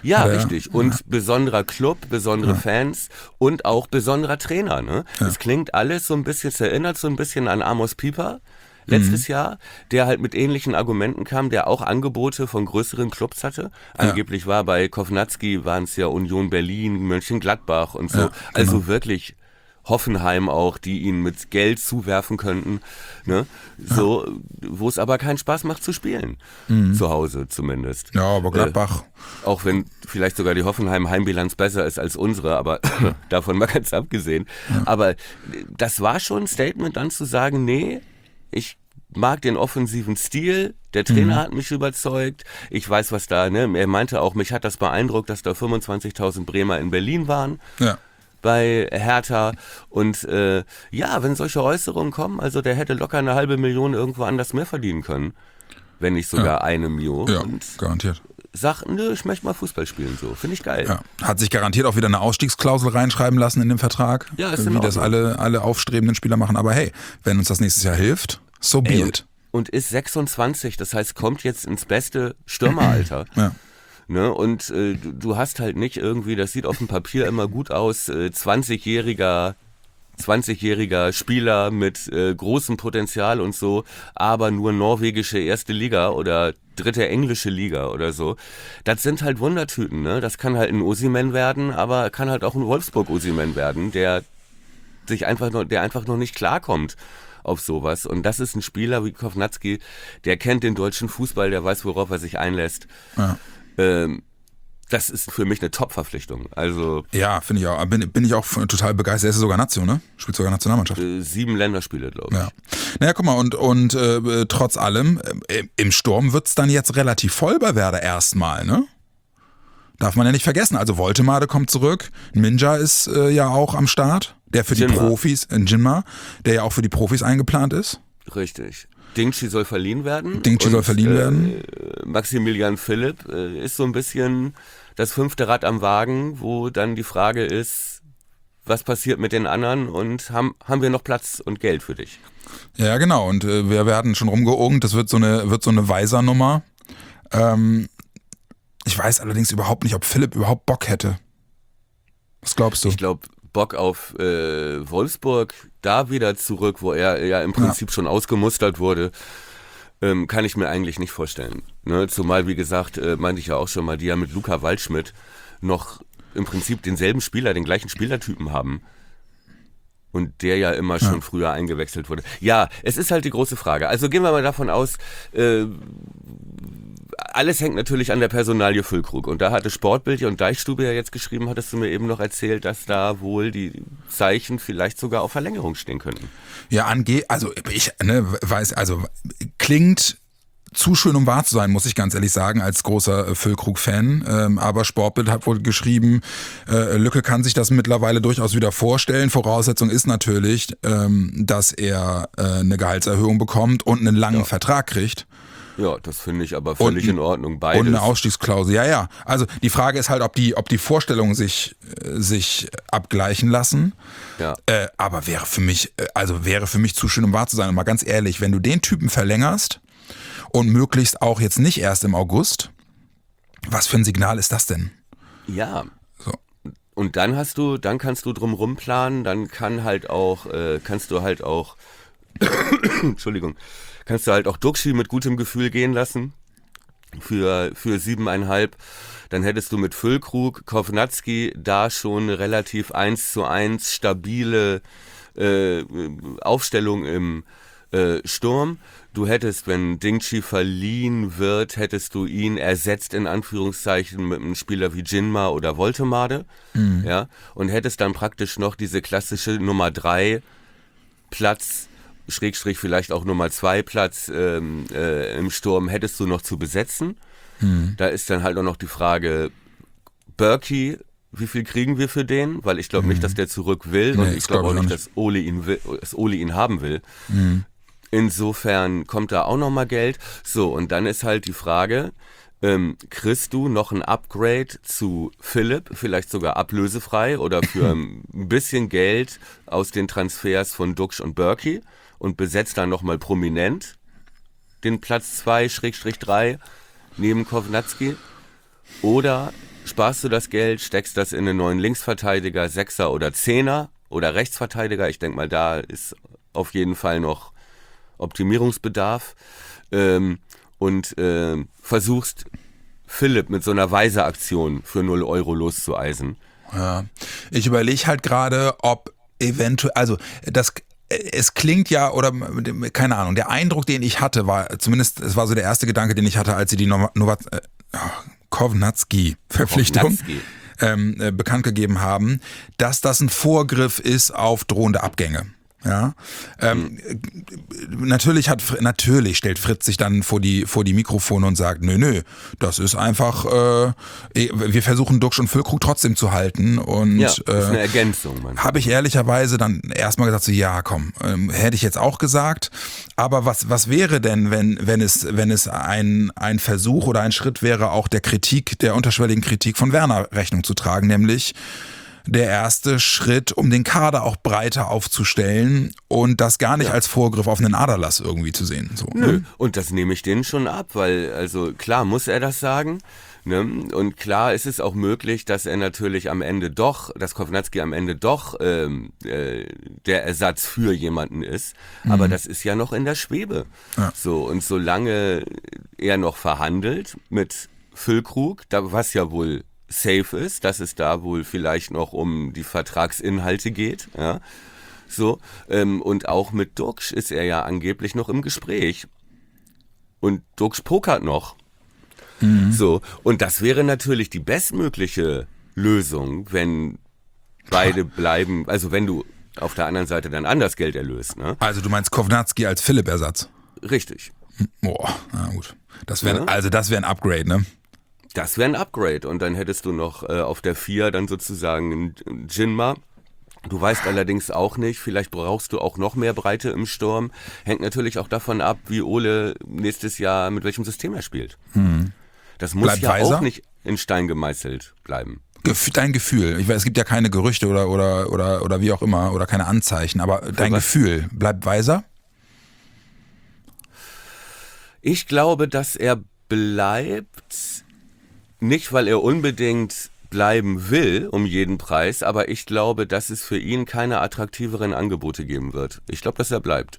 Ja, richtig. Und besonderer Club, besondere Fans und auch besonderer Trainer. Ne? Es klingt alles so ein bisschen, es erinnert so ein bisschen an Amos Pieper letztes Jahr, der halt mit ähnlichen Argumenten kam, der auch Angebote von größeren Clubs hatte. Angeblich war bei Kovnatski, waren es ja Union Berlin, Mönchengladbach und so. Ja, genau. Also wirklich Hoffenheim auch, die ihn mit Geld zuwerfen könnten, ne? So, wo es aber keinen Spaß macht zu spielen. Zu Hause zumindest. Ja, aber Gladbach. Auch wenn vielleicht sogar die Hoffenheim-Heimbilanz besser ist als unsere, aber davon mal ganz abgesehen. Ja. Aber das war schon ein Statement, dann zu sagen, nee, ich mag den offensiven Stil, der Trainer hat mich überzeugt, ich weiß, was da, ne? Er meinte auch, mich hat das beeindruckt, dass da 25.000 Bremer in Berlin waren. Ja. Bei Hertha und wenn solche Äußerungen kommen, also der hätte locker 500.000 irgendwo anders mehr verdienen können, wenn nicht sogar 1 Million. Ja, und garantiert. Sagt, nö, ich möchte mal Fußball spielen, so, finde ich geil. Ja. Hat sich garantiert auch wieder eine Ausstiegsklausel reinschreiben lassen in dem Vertrag, ja, ist wie das alle aufstrebenden Spieler machen, aber hey, wenn uns das nächstes Jahr hilft, so be it. Und ist 26, das heißt, kommt jetzt ins beste Stürmeralter. Ja. Ne? Und du hast halt nicht irgendwie, das sieht auf dem Papier immer gut aus, 20-jähriger Spieler mit großem Potenzial und so, aber nur norwegische erste Liga oder dritte englische Liga oder so. Das sind halt Wundertüten, ne? Das kann halt ein Osimhen werden, aber kann halt auch ein Wolfsburg-Osimhen werden, der einfach noch nicht klarkommt auf sowas. Und das ist ein Spieler wie Kovnatski, der kennt den deutschen Fußball, der weiß, worauf er sich einlässt. Ja. Das ist für mich eine Top-Verpflichtung. Also ja, finde ich auch. Bin ich auch total begeistert. Er ist sogar Nation, ne? Spielt sogar Nationalmannschaft. 7 Länderspiele, glaube ich. Ja. Naja, guck mal, und trotz allem, im Sturm wird es dann jetzt relativ voll bei Werder erstmal, ne? Darf man ja nicht vergessen. Also Woltemade kommt zurück, Minja ist ja auch am Start, der für Jinma. Die Profis, Jinma, der ja auch für die Profis eingeplant ist. Richtig. Dingchi soll verliehen werden. Maximilian Philipp ist so ein bisschen das 5. Rad am Wagen, wo dann die Frage ist, was passiert mit den anderen und haben wir noch Platz und Geld für dich? Ja, genau. Und wir werden schon rumgeogt, das wird so eine Weiser-Nummer. Ich weiß allerdings überhaupt nicht, ob Philipp überhaupt Bock hätte. Was glaubst du? Ich glaube, Bock auf Wolfsburg, da wieder zurück, wo er ja im Prinzip schon ausgemustert wurde, kann ich mir eigentlich nicht vorstellen. Ne? Zumal, wie gesagt, meinte ich ja auch schon mal, die ja mit Luca Waldschmidt noch im Prinzip den gleichen Spielertypen haben. Und der ja immer schon früher eingewechselt wurde. Ja, es ist halt die große Frage. Also gehen wir mal davon aus, alles hängt natürlich an der Personalie Füllkrug. Und da hatte Sportbild und Deichstube ja jetzt geschrieben, hattest du mir eben noch erzählt, dass da wohl die Zeichen vielleicht sogar auf Verlängerung stehen könnten. Ja, klingt zu schön, um wahr zu sein, muss ich ganz ehrlich sagen, als großer Füllkrug-Fan. Aber Sportbild hat wohl geschrieben, Lücke kann sich das mittlerweile durchaus wieder vorstellen. Voraussetzung ist natürlich, dass er eine Gehaltserhöhung bekommt und einen langen Vertrag kriegt. Ja, das finde ich aber völlig in Ordnung, beides. Und eine Ausstiegsklausel, ja. Also die Frage ist halt, ob die Vorstellungen sich abgleichen lassen. Ja. Aber wäre für mich zu schön, um wahr zu sein. Und mal ganz ehrlich, wenn du den Typen verlängerst und möglichst auch jetzt nicht erst im August, was für ein Signal ist das denn? Ja. So. Und dann kannst du drumrum planen, dann kannst du halt auch Duxchi mit gutem Gefühl gehen lassen für 7,5. Dann hättest du mit Füllkrug, Kovnatski da schon relativ 1:1 stabile Aufstellung im Sturm. Du hättest, wenn Dingchi verliehen wird, hättest du ihn ersetzt in Anführungszeichen mit einem Spieler wie Jinma oder Woltemade, ja, und hättest dann praktisch noch diese klassische Nummer 3 Platz, Schrägstrich vielleicht auch Nummer 2 Platz im Sturm hättest du noch zu besetzen. Da ist dann halt auch noch die Frage, Berkey, wie viel kriegen wir für den? Weil ich glaube nicht, dass der zurück will, und ich glaube auch nicht, dass Ole ihn haben will. Insofern kommt da auch nochmal Geld. So, und dann ist halt die Frage, kriegst du noch ein Upgrade zu Philipp, vielleicht sogar ablösefrei oder für ein bisschen Geld aus den Transfers von Duxch und Berkey und besetzt dann nochmal prominent den Platz 2/3 neben Kovnatski? Oder sparst du das Geld, steckst das in einen neuen Linksverteidiger, Sechser oder Zehner oder Rechtsverteidiger. Ich denke mal, da ist auf jeden Fall noch Optimierungsbedarf. Und versuchst Philipp mit so einer Weiser-Aktion für 0 Euro loszueisen. Ja, ich überlege halt gerade, ob eventuell, also es klingt ja, oder keine Ahnung, der Eindruck, den ich hatte, war, zumindest, es war so der erste Gedanke, den ich hatte, als sie die Kownacki-Verpflichtung bekannt gegeben haben, dass das ein Vorgriff ist auf drohende Abgänge. Ja, natürlich stellt Fritz sich dann vor die Mikrofone und sagt, nö, das ist einfach, wir versuchen Duxch und Füllkrug trotzdem zu halten und ja, das ist eine Ergänzung. Habe ich ehrlicherweise dann erstmal gesagt, so ja komm, hätte ich jetzt auch gesagt, aber was wäre denn, wenn es ein Versuch oder ein Schritt wäre, auch der unterschwelligen Kritik von Werner Rechnung zu tragen, nämlich der erste Schritt, um den Kader auch breiter aufzustellen und das gar nicht als Vorgriff auf einen Aderlass irgendwie zu sehen. So, Nö, und das nehme ich denen schon ab, weil, also klar muss er das sagen, ne? Und klar ist es auch möglich, dass er natürlich dass Kownacki am Ende doch der Ersatz für jemanden ist, aber das ist ja noch in der Schwebe. Ja. So, und solange er noch verhandelt mit Füllkrug, was ja wohl safe ist, dass es da wohl vielleicht noch um die Vertragsinhalte geht, ja, so, und auch mit Duxch ist er ja angeblich noch im Gespräch und Duxch pokert noch, so, und das wäre natürlich die bestmögliche Lösung, wenn beide bleiben, also wenn du auf der anderen Seite dann anders Geld erlöst, ne? Also du meinst Kownacki als Philipp-Ersatz? Richtig. Boah, na gut, das wäre ein Upgrade, ne? Das wäre ein Upgrade und dann hättest du noch auf der 4 dann sozusagen einen Jinma. Du weißt allerdings auch nicht, vielleicht brauchst du auch noch mehr Breite im Sturm. Hängt natürlich auch davon ab, wie Ole nächstes Jahr, mit welchem System er spielt. Das muss ja Weiser auch nicht in Stein gemeißelt bleiben. Dein Gefühl, ich weiß, es gibt ja keine Gerüchte oder wie auch immer oder keine Anzeichen, aber dein Gefühl, bleibt Weiser? Ich glaube, dass er bleibt. Nicht, weil er unbedingt bleiben will, um jeden Preis, aber ich glaube, dass es für ihn keine attraktiveren Angebote geben wird. Ich glaube, dass er bleibt.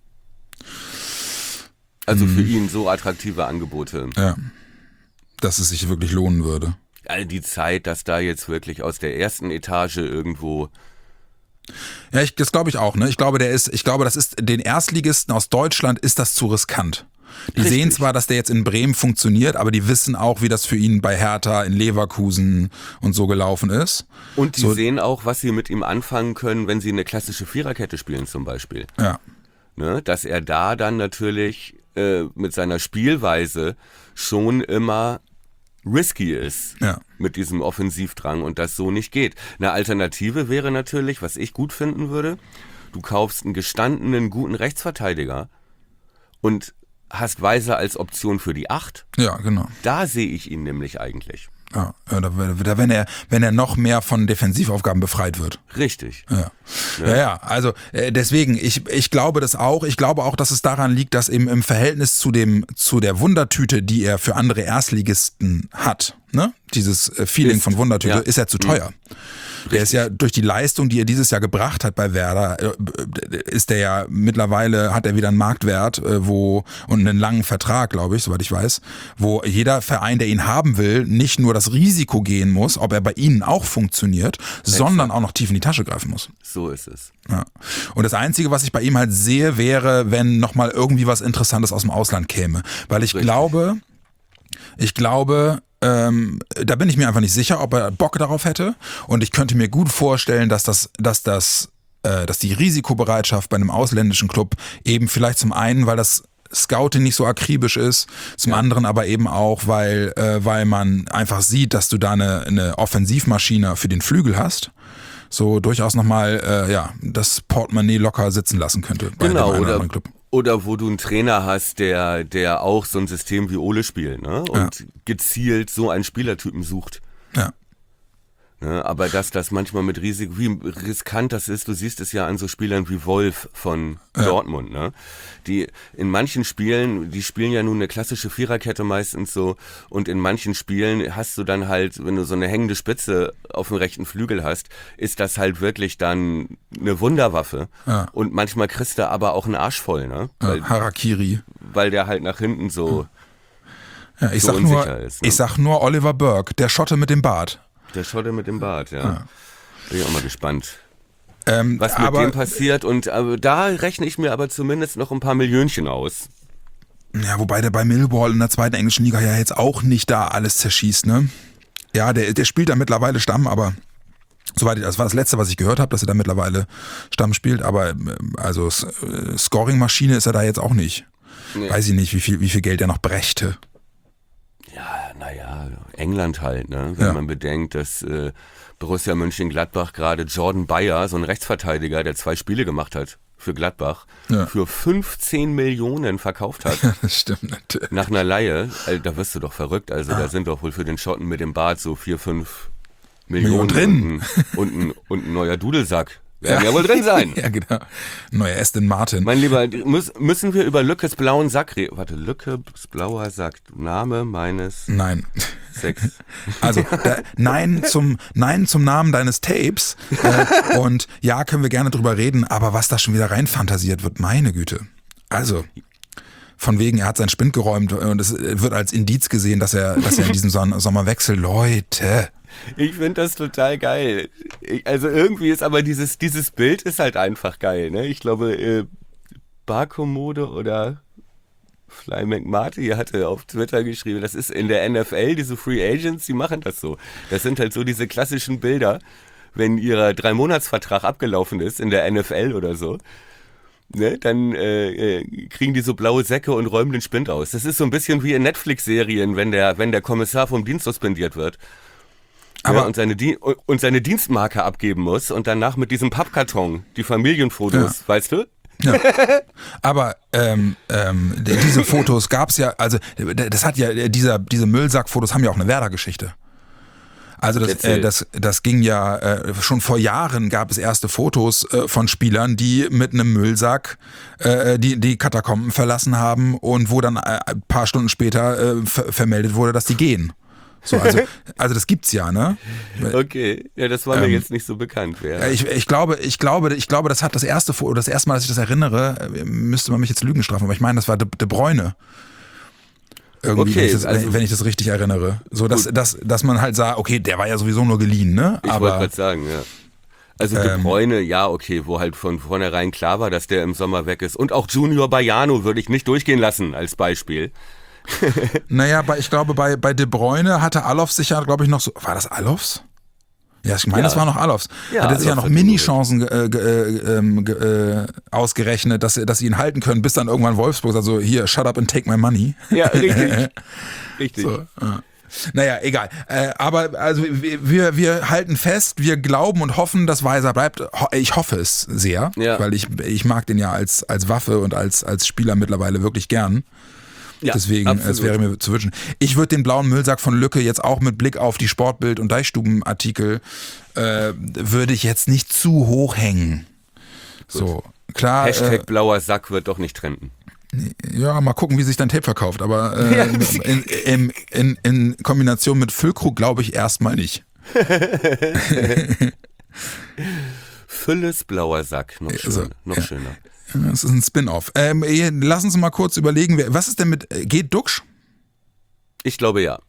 Also für ihn so attraktive Angebote. Ja, dass es sich wirklich lohnen würde. All die Zeit, dass da jetzt wirklich aus der ersten Etage irgendwo... Ja, das glaube ich auch, ne? Ich glaube, das ist den Erstligisten aus Deutschland ist das zu riskant. Die sehen zwar, dass der jetzt in Bremen funktioniert, aber die wissen auch, wie das für ihn bei Hertha, in Leverkusen und so gelaufen ist. Und die sehen auch, was sie mit ihm anfangen können, wenn sie eine klassische Viererkette spielen zum Beispiel. Ja. Ne, dass er da dann natürlich mit seiner Spielweise schon immer risky ist mit diesem Offensivdrang und das so nicht geht. Eine Alternative wäre natürlich, was ich gut finden würde, du kaufst einen gestandenen, guten Rechtsverteidiger und hast Weiser als Option für die 8. Ja, genau. Da sehe ich ihn nämlich eigentlich. Ja, wenn er noch mehr von Defensivaufgaben befreit wird. Richtig. Ja, also deswegen, ich glaube das auch. Ich glaube auch, dass es daran liegt, dass eben im Verhältnis zu der Wundertüte, die er für andere Erstligisten hat, ne? Dieses Feeling von Wundertüte, ist er zu teuer. Der ist ja durch die Leistung, die er dieses Jahr gebracht hat bei Werder, ist der ja mittlerweile, hat er wieder einen Marktwert, und einen langen Vertrag, glaube ich, soweit ich weiß, wo jeder Verein, der ihn haben will, nicht nur das Risiko gehen muss, ob er bei ihnen auch funktioniert, sondern auch noch tief in die Tasche greifen muss. So ist es. Ja. Und das Einzige, was ich bei ihm halt sehe, wäre, wenn nochmal irgendwie was Interessantes aus dem Ausland käme. Weil ich glaube, da bin ich mir einfach nicht sicher, ob er Bock darauf hätte. Und ich könnte mir gut vorstellen, dass die Risikobereitschaft bei einem ausländischen Club eben vielleicht zum einen, weil das Scouting nicht so akribisch ist, zum anderen aber eben auch, weil man einfach sieht, dass du da eine Offensivmaschine für den Flügel hast. So durchaus nochmal das Portemonnaie locker sitzen lassen könnte bei dem einen oder anderen Club. Oder wo du einen Trainer hast, der auch so ein System wie Ole spielt, ne? Und gezielt so einen Spielertypen sucht. Ja. Ne, aber dass das manchmal mit Risiko, wie riskant das ist, du siehst es ja an so Spielern wie Wolf von Dortmund, ne? Die in manchen Spielen, die spielen ja nun eine klassische Viererkette meistens so, und in manchen Spielen hast du dann halt, wenn du so eine hängende Spitze auf dem rechten Flügel hast, ist das halt wirklich dann eine Wunderwaffe. Ja. Und manchmal kriegst du aber auch einen Arsch voll, ne? Harakiri. Weil der halt nach hinten so, ja, so unsicher ist. Ne? Ich sag nur Oliver Burke, der Schotte mit dem Bart. Der Schotte mit dem Bart, ja. Bin ich auch mal gespannt, was mit dem passiert. Und da rechne ich mir aber zumindest noch ein paar Millionchen aus. Ja, wobei der bei Millwall in der zweiten englischen Liga ja jetzt auch nicht da alles zerschießt, ne? Ja, der spielt da mittlerweile Stamm, aber soweit, das war das Letzte, was ich gehört habe, dass er da mittlerweile Stamm spielt, aber also Scoring-Maschine ist er da jetzt auch nicht. Nee. Weiß ich nicht, wie viel Geld er noch brächte. Ja, naja, England halt, ne? Wenn man bedenkt, dass Borussia Mönchengladbach gerade Jordan Bayer, so ein Rechtsverteidiger, der 2 Spiele gemacht hat für Gladbach, für 15 Millionen verkauft hat. Ja, das stimmt natürlich. Nach einer Leihe, da wirst du doch verrückt. Also da sind doch wohl für den Schotten mit dem Bart so 4-5 Millionen drin. Und ein neuer Dudelsack. Werden ja wohl drin sein. Ja, genau. Neuer Aston Martin. Mein Lieber, müssen wir über Lückes blauen Sack reden? Warte, Lückes blauer Sack. Name meines... Nein. Sex. Also, nein zum Namen deines Tapes. Und ja, können wir gerne drüber reden, aber was da schon wieder reinfantasiert wird, meine Güte. Also... Von wegen, er hat seinen Spind geräumt und es wird als Indiz gesehen, dass er in diesem Sommer wechselt. Leute. Ich finde das total geil. Also irgendwie ist aber dieses Bild ist halt einfach geil, ne? Ich glaube, Barkommode oder Fly McMarty hatte auf Twitter geschrieben, das ist in der NFL, diese Free Agents, die machen das so. Das sind halt so diese klassischen Bilder, wenn ihr 3-Monats-Vertrag abgelaufen ist in der NFL oder so. Ne, dann kriegen die so blaue Säcke und räumen den Spind aus. Das ist so ein bisschen wie in Netflix-Serien, wenn der Kommissar vom Dienst suspendiert wird. Aber und seine Dienstmarke abgeben muss und danach mit diesem Pappkarton die Familienfotos, weißt du? Ja. Aber diese Fotos gab's ja, also das hat ja, diese Müllsackfotos haben ja auch eine Werder-Geschichte. Also das ging ja, schon vor Jahren gab es erste Fotos von Spielern, die mit einem Müllsack die Katakomben verlassen haben und wo dann ein paar Stunden später vermeldet wurde, dass die gehen. So, also das gibt's ja, ne? Okay, ja, das war mir jetzt nicht so bekannt. Ich glaube, das hat das erste Mal, dass ich das erinnere, müsste man mich jetzt Lügen strafen, aber ich meine, das war De Bruyne. Irgendwie, okay, wenn ich das richtig erinnere. So, dass man halt sah, okay, der war ja sowieso nur geliehen, ne? Ich wollte gerade sagen, ja. Also De Bruyne, ja, okay, wo halt von vornherein klar war, dass der im Sommer weg ist. Und auch Junior Baiano würde ich nicht durchgehen lassen, als Beispiel. Naja, ich glaube, bei De Bruyne hatte Alofs sich ja, glaube ich, noch so, war das Alofs? Ja, ich meine, das war noch Alofs. Ja, hat er sich ja noch Mini-Chancen ausgerechnet, dass sie ihn halten können, bis dann irgendwann Wolfsburg sagt so, hier, shut up and take my money. Ja, richtig. Richtig. So, ja. Naja, egal. Aber also wir halten fest, wir glauben und hoffen, dass Weiser bleibt. Ich hoffe es sehr, weil ich mag den ja als Waffe und als Spieler mittlerweile wirklich gern. Ja, deswegen, es wäre mir zu wünschen. Ich würde den blauen Müllsack von Lücke jetzt auch mit Blick auf die Sportbild- und Deichstuben-Artikel würde ich jetzt nicht zu hoch hängen. Gut. So, klar. Hashtag blauer Sack wird doch nicht trenden. Ja, mal gucken, wie sich dein Tape verkauft. Aber in Kombination mit Füllkrug glaube ich erstmal nicht. Fülles blauer Sack, noch schöner. Noch schöner. Das ist ein Spin-off. Lass uns mal kurz überlegen, was ist denn mit, geht Duxch? Ich glaube ja.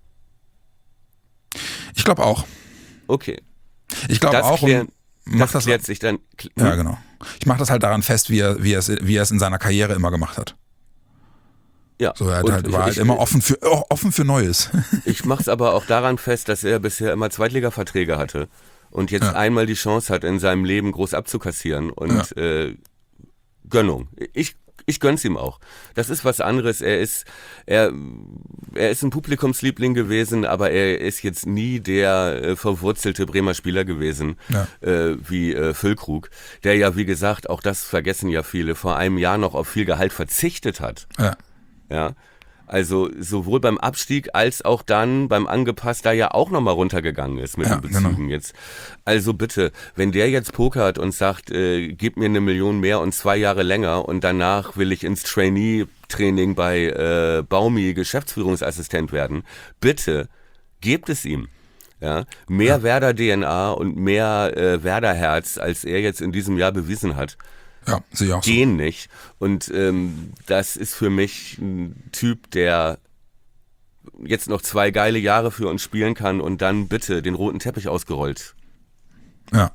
Ich glaube auch. Okay. Ich glaube auch. Das klärt sich dann. Ja, genau. Ich mache das halt daran fest, wie er es in seiner Karriere immer gemacht hat. Ja. So, er war halt immer offen für Neues. Ich mache es aber auch daran fest, dass er bisher immer Zweitliga-Verträge hatte und jetzt einmal die Chance hat, in seinem Leben groß abzukassieren und Gönnung. Ich gönn's ihm auch. Das ist was anderes. Er ist ein Publikumsliebling gewesen, aber er ist jetzt nie der verwurzelte Bremer Spieler gewesen, wie Füllkrug, der ja, wie gesagt, auch das vergessen ja viele, vor einem Jahr noch auf viel Gehalt verzichtet hat. Ja. Also sowohl beim Abstieg als auch dann beim Angepass, da ja auch nochmal runtergegangen ist mit den Bezügen genau. Jetzt. Also bitte, wenn der jetzt pokert und sagt, gib mir 1 Million mehr und 2 Jahre länger und danach will ich ins Trainee-Training bei Baumi Geschäftsführungsassistent werden, bitte gebt es ihm. Ja, mehr Werder-DNA und mehr Werder-Herz, als er jetzt in diesem Jahr bewiesen hat. Ja, sehe ich auch gehen so. Nicht. Und das ist für mich ein Typ, der jetzt noch 2 geile Jahre für uns spielen kann und dann bitte den roten Teppich ausgerollt. Ja.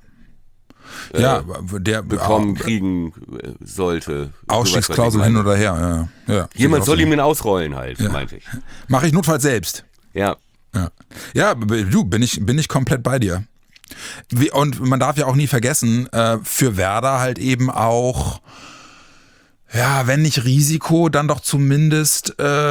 Der kriegen sollte. Ausstiegsklausel hin oder her. Ja, jemand soll ihm den ausrollen halt, meinte ich. Mache ich notfalls selbst. Ja, du, bin ich komplett bei dir. Und man darf ja auch nie vergessen, für Werder halt eben auch, ja, wenn nicht Risiko, dann doch zumindest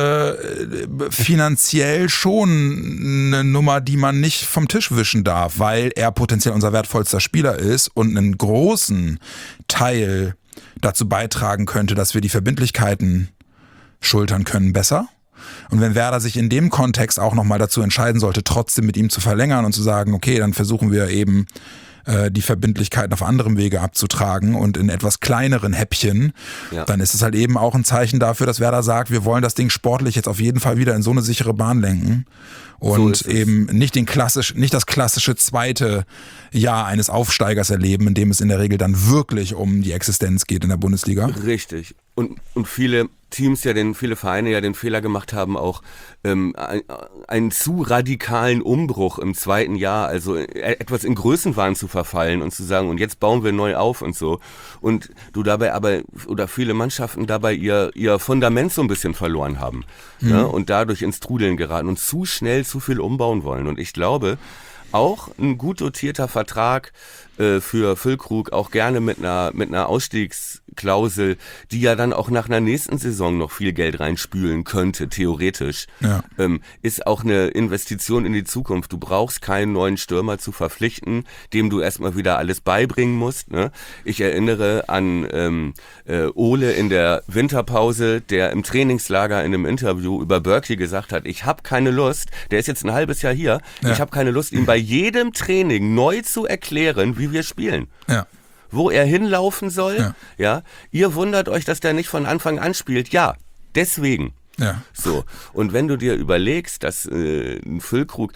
finanziell schon eine Nummer, die man nicht vom Tisch wischen darf, weil er potenziell unser wertvollster Spieler ist und einen großen Teil dazu beitragen könnte, dass wir die Verbindlichkeiten schultern können besser. Und wenn Werder sich in dem Kontext auch nochmal dazu entscheiden sollte, trotzdem mit ihm zu verlängern und zu sagen, okay, dann versuchen wir eben die Verbindlichkeiten auf anderem Wege abzutragen und in etwas kleineren Häppchen, dann ist es halt eben auch ein Zeichen dafür, dass Werder sagt, wir wollen das Ding sportlich jetzt auf jeden Fall wieder in so eine sichere Bahn lenken und so eben nicht das klassische zweite Jahr eines Aufsteigers erleben, in dem es in der Regel dann wirklich um die Existenz geht in der Bundesliga. Richtig. Und viele Teams viele Vereine ja den Fehler gemacht haben, auch einen zu radikalen Umbruch im zweiten Jahr, also etwas in Größenwahn zu verfallen und zu sagen, und jetzt bauen wir neu auf und so. Und du dabei oder viele Mannschaften dabei ihr Fundament so ein bisschen verloren haben. Ne? Und dadurch ins Trudeln geraten und zu schnell zu viel umbauen wollen. Und ich glaube, auch ein gut dotierter Vertrag für Füllkrug, auch gerne mit einer Ausstiegsklausel, die ja dann auch nach einer nächsten Saison noch viel Geld reinspülen könnte, theoretisch, ist auch eine Investition in die Zukunft. Du brauchst keinen neuen Stürmer zu verpflichten, dem du erstmal wieder alles beibringen musst. Ne? Ich erinnere an Ole in der Winterpause, der im Trainingslager in einem Interview über Bürki gesagt hat, ich habe keine Lust, der ist jetzt ein halbes Jahr hier, ich habe keine Lust, ihm bei jedem Training neu zu erklären, wie wir spielen. Ja. Wo er hinlaufen soll. Ja. Ihr wundert euch, dass der nicht von Anfang an spielt. Ja, deswegen. Ja. So. Und wenn du dir überlegst, dass ein Füllkrug,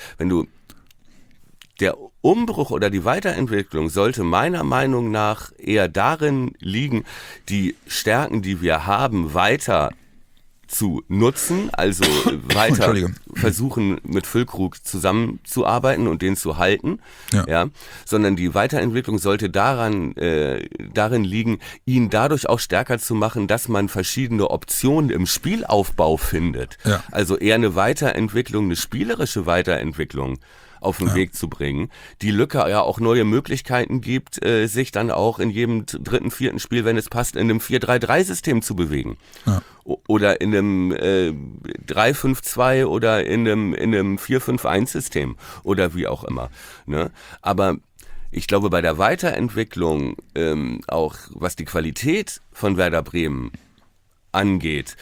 der Umbruch oder die Weiterentwicklung sollte meiner Meinung nach eher darin liegen, die Stärken, die wir haben, weiter zu nutzen, also weiter versuchen mit Füllkrug zusammenzuarbeiten und den zu halten, sondern die Weiterentwicklung sollte darin liegen, ihn dadurch auch stärker zu machen, dass man verschiedene Optionen im Spielaufbau findet. Ja. Also eher eine Weiterentwicklung, eine spielerische Weiterentwicklung auf den Weg zu bringen. Die Lücke ja auch neue Möglichkeiten gibt, sich dann auch in jedem 3., 4. Spiel, wenn es passt, in einem 4-3-3-System zu bewegen. Ja. Oder in einem 3-5-2 oder in einem 4-5-1-System oder wie auch immer. Ne? Aber ich glaube, bei der Weiterentwicklung, auch was die Qualität von Werder Bremen angeht,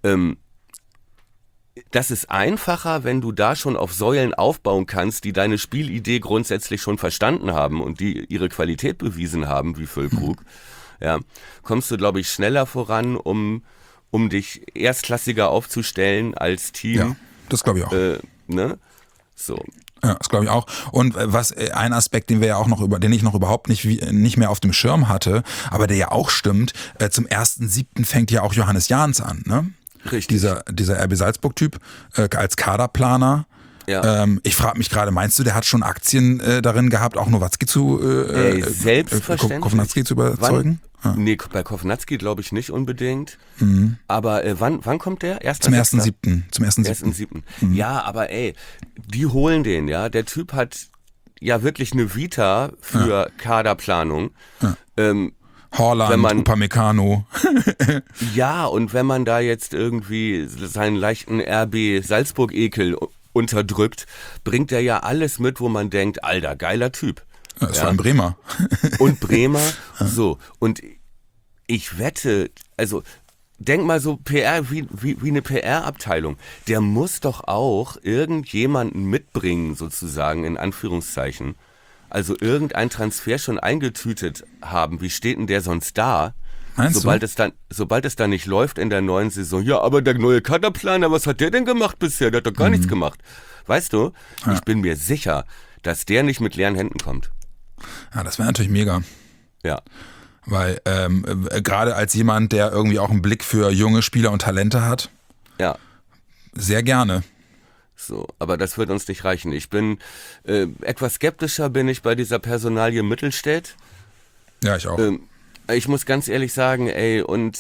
das ist einfacher, wenn du da schon auf Säulen aufbauen kannst, die deine Spielidee grundsätzlich schon verstanden haben und die ihre Qualität bewiesen haben, wie Füllkrug. Ja, kommst du, glaube ich, schneller voran, um dich erstklassiger aufzustellen als Team. Ja, das glaube ich auch. Ne? So. Ja, das glaube ich auch. Und ein Aspekt, den ich noch überhaupt nicht mehr auf dem Schirm hatte, aber der ja auch stimmt, zum 1.7. fängt ja auch Johannes Jahns an, ne? Richtig. Dieser RB Salzburg-Typ als Kaderplaner. Ja. Ich frage mich gerade, meinst du, der hat schon Aktien darin gehabt, auch Nowatzki selbstverständlich. Kovnatski zu überzeugen? Nee, bei Kovnatski glaube ich nicht unbedingt. Aber wann kommt der? Zum 1.7. Zum 1.7. Ja, aber die holen den, ja. Der Typ hat ja wirklich eine Vita für Kaderplanung. Ja. Haaland, Upamecano. Ja, und wenn man da jetzt irgendwie seinen leichten RB Salzburg-Ekel unterdrückt, bringt er ja alles mit, wo man denkt, Alter, geiler Typ. Ja, das war ein Bremer. Und Bremer, so. Und ich wette, also denk mal so PR, wie eine PR-Abteilung. Der muss doch auch irgendjemanden mitbringen, sozusagen, in Anführungszeichen. Also irgendein Transfer schon eingetütet haben. Wie steht denn der sonst da? Meinst Sobald es dann nicht läuft in der neuen Saison. Ja, aber der neue Kaderplaner, was hat der denn gemacht bisher? Der hat doch gar nichts gemacht. Weißt du, ich bin mir sicher, dass der nicht mit leeren Händen kommt. Ja, das wäre natürlich mega. Ja. Weil gerade als jemand, der irgendwie auch einen Blick für junge Spieler und Talente hat, Ja. sehr gerne. So, aber das wird uns nicht reichen. Ich bin etwas skeptischer bin ich bei dieser Personalie Mittelstädt. Ja, ich auch. Ich muss ganz ehrlich sagen, ey, und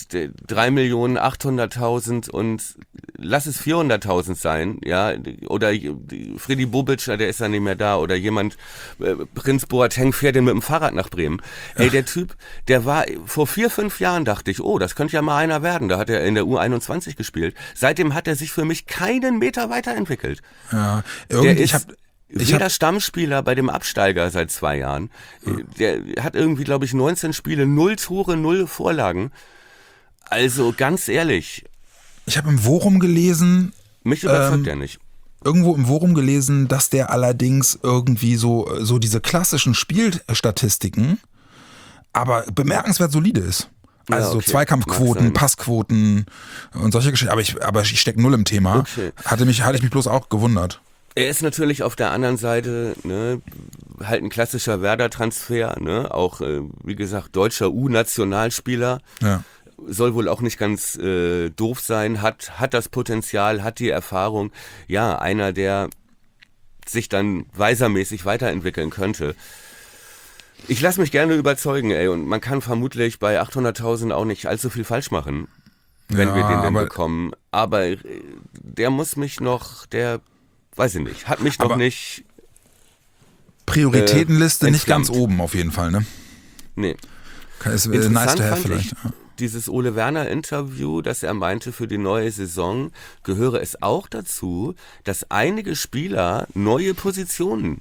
3.800.000 und lass es 400.000 sein, ja, oder Freddy Bobic, der ist ja nicht mehr da, oder jemand, Prinz Boateng fährt den mit dem Fahrrad nach Bremen. Ey, der Typ, der war, vor 4-5 Jahren dachte ich, oh, das könnte ja mal einer werden, da hat er in der U21 gespielt. Seitdem hat er sich für mich keinen Meter weiterentwickelt. Ja, Weder Stammspieler bei dem Absteiger seit 2 Jahren. Der hat irgendwie, glaube ich, 19 Spiele, 0 Tore, 0 Vorlagen. Also ganz ehrlich. Ich habe im Forum gelesen. Mich überzeugt er nicht. Irgendwo im Forum gelesen, dass der allerdings irgendwie so diese klassischen Spielstatistiken, aber bemerkenswert solide ist. Also Ja, okay. so Zweikampfquoten, Passquoten und solche Geschichten. Aber ich stecke null im Thema. Okay. Hatte ich mich bloß auch gewundert. Er ist natürlich auf der anderen Seite, ne, halt ein klassischer Werder-Transfer, ne, auch, wie gesagt, deutscher U-Nationalspieler. Ja. Soll wohl auch nicht ganz doof sein, hat das Potenzial, hat die Erfahrung. Ja, einer, der sich dann weisermäßig weiterentwickeln könnte. Ich lasse mich gerne überzeugen, ey, und man kann vermutlich bei 800.000 auch nicht allzu viel falsch machen, wenn wir den denn bekommen. Aber der muss mich noch, weiß ich nicht, hat mich noch nicht... Prioritätenliste nicht ganz oben auf jeden Fall, ne? Nee. Ist nice to have vielleicht. Dieses Ole Werner Interview, dass er meinte, für die neue Saison gehöre es auch dazu, dass einige Spieler neue Positionen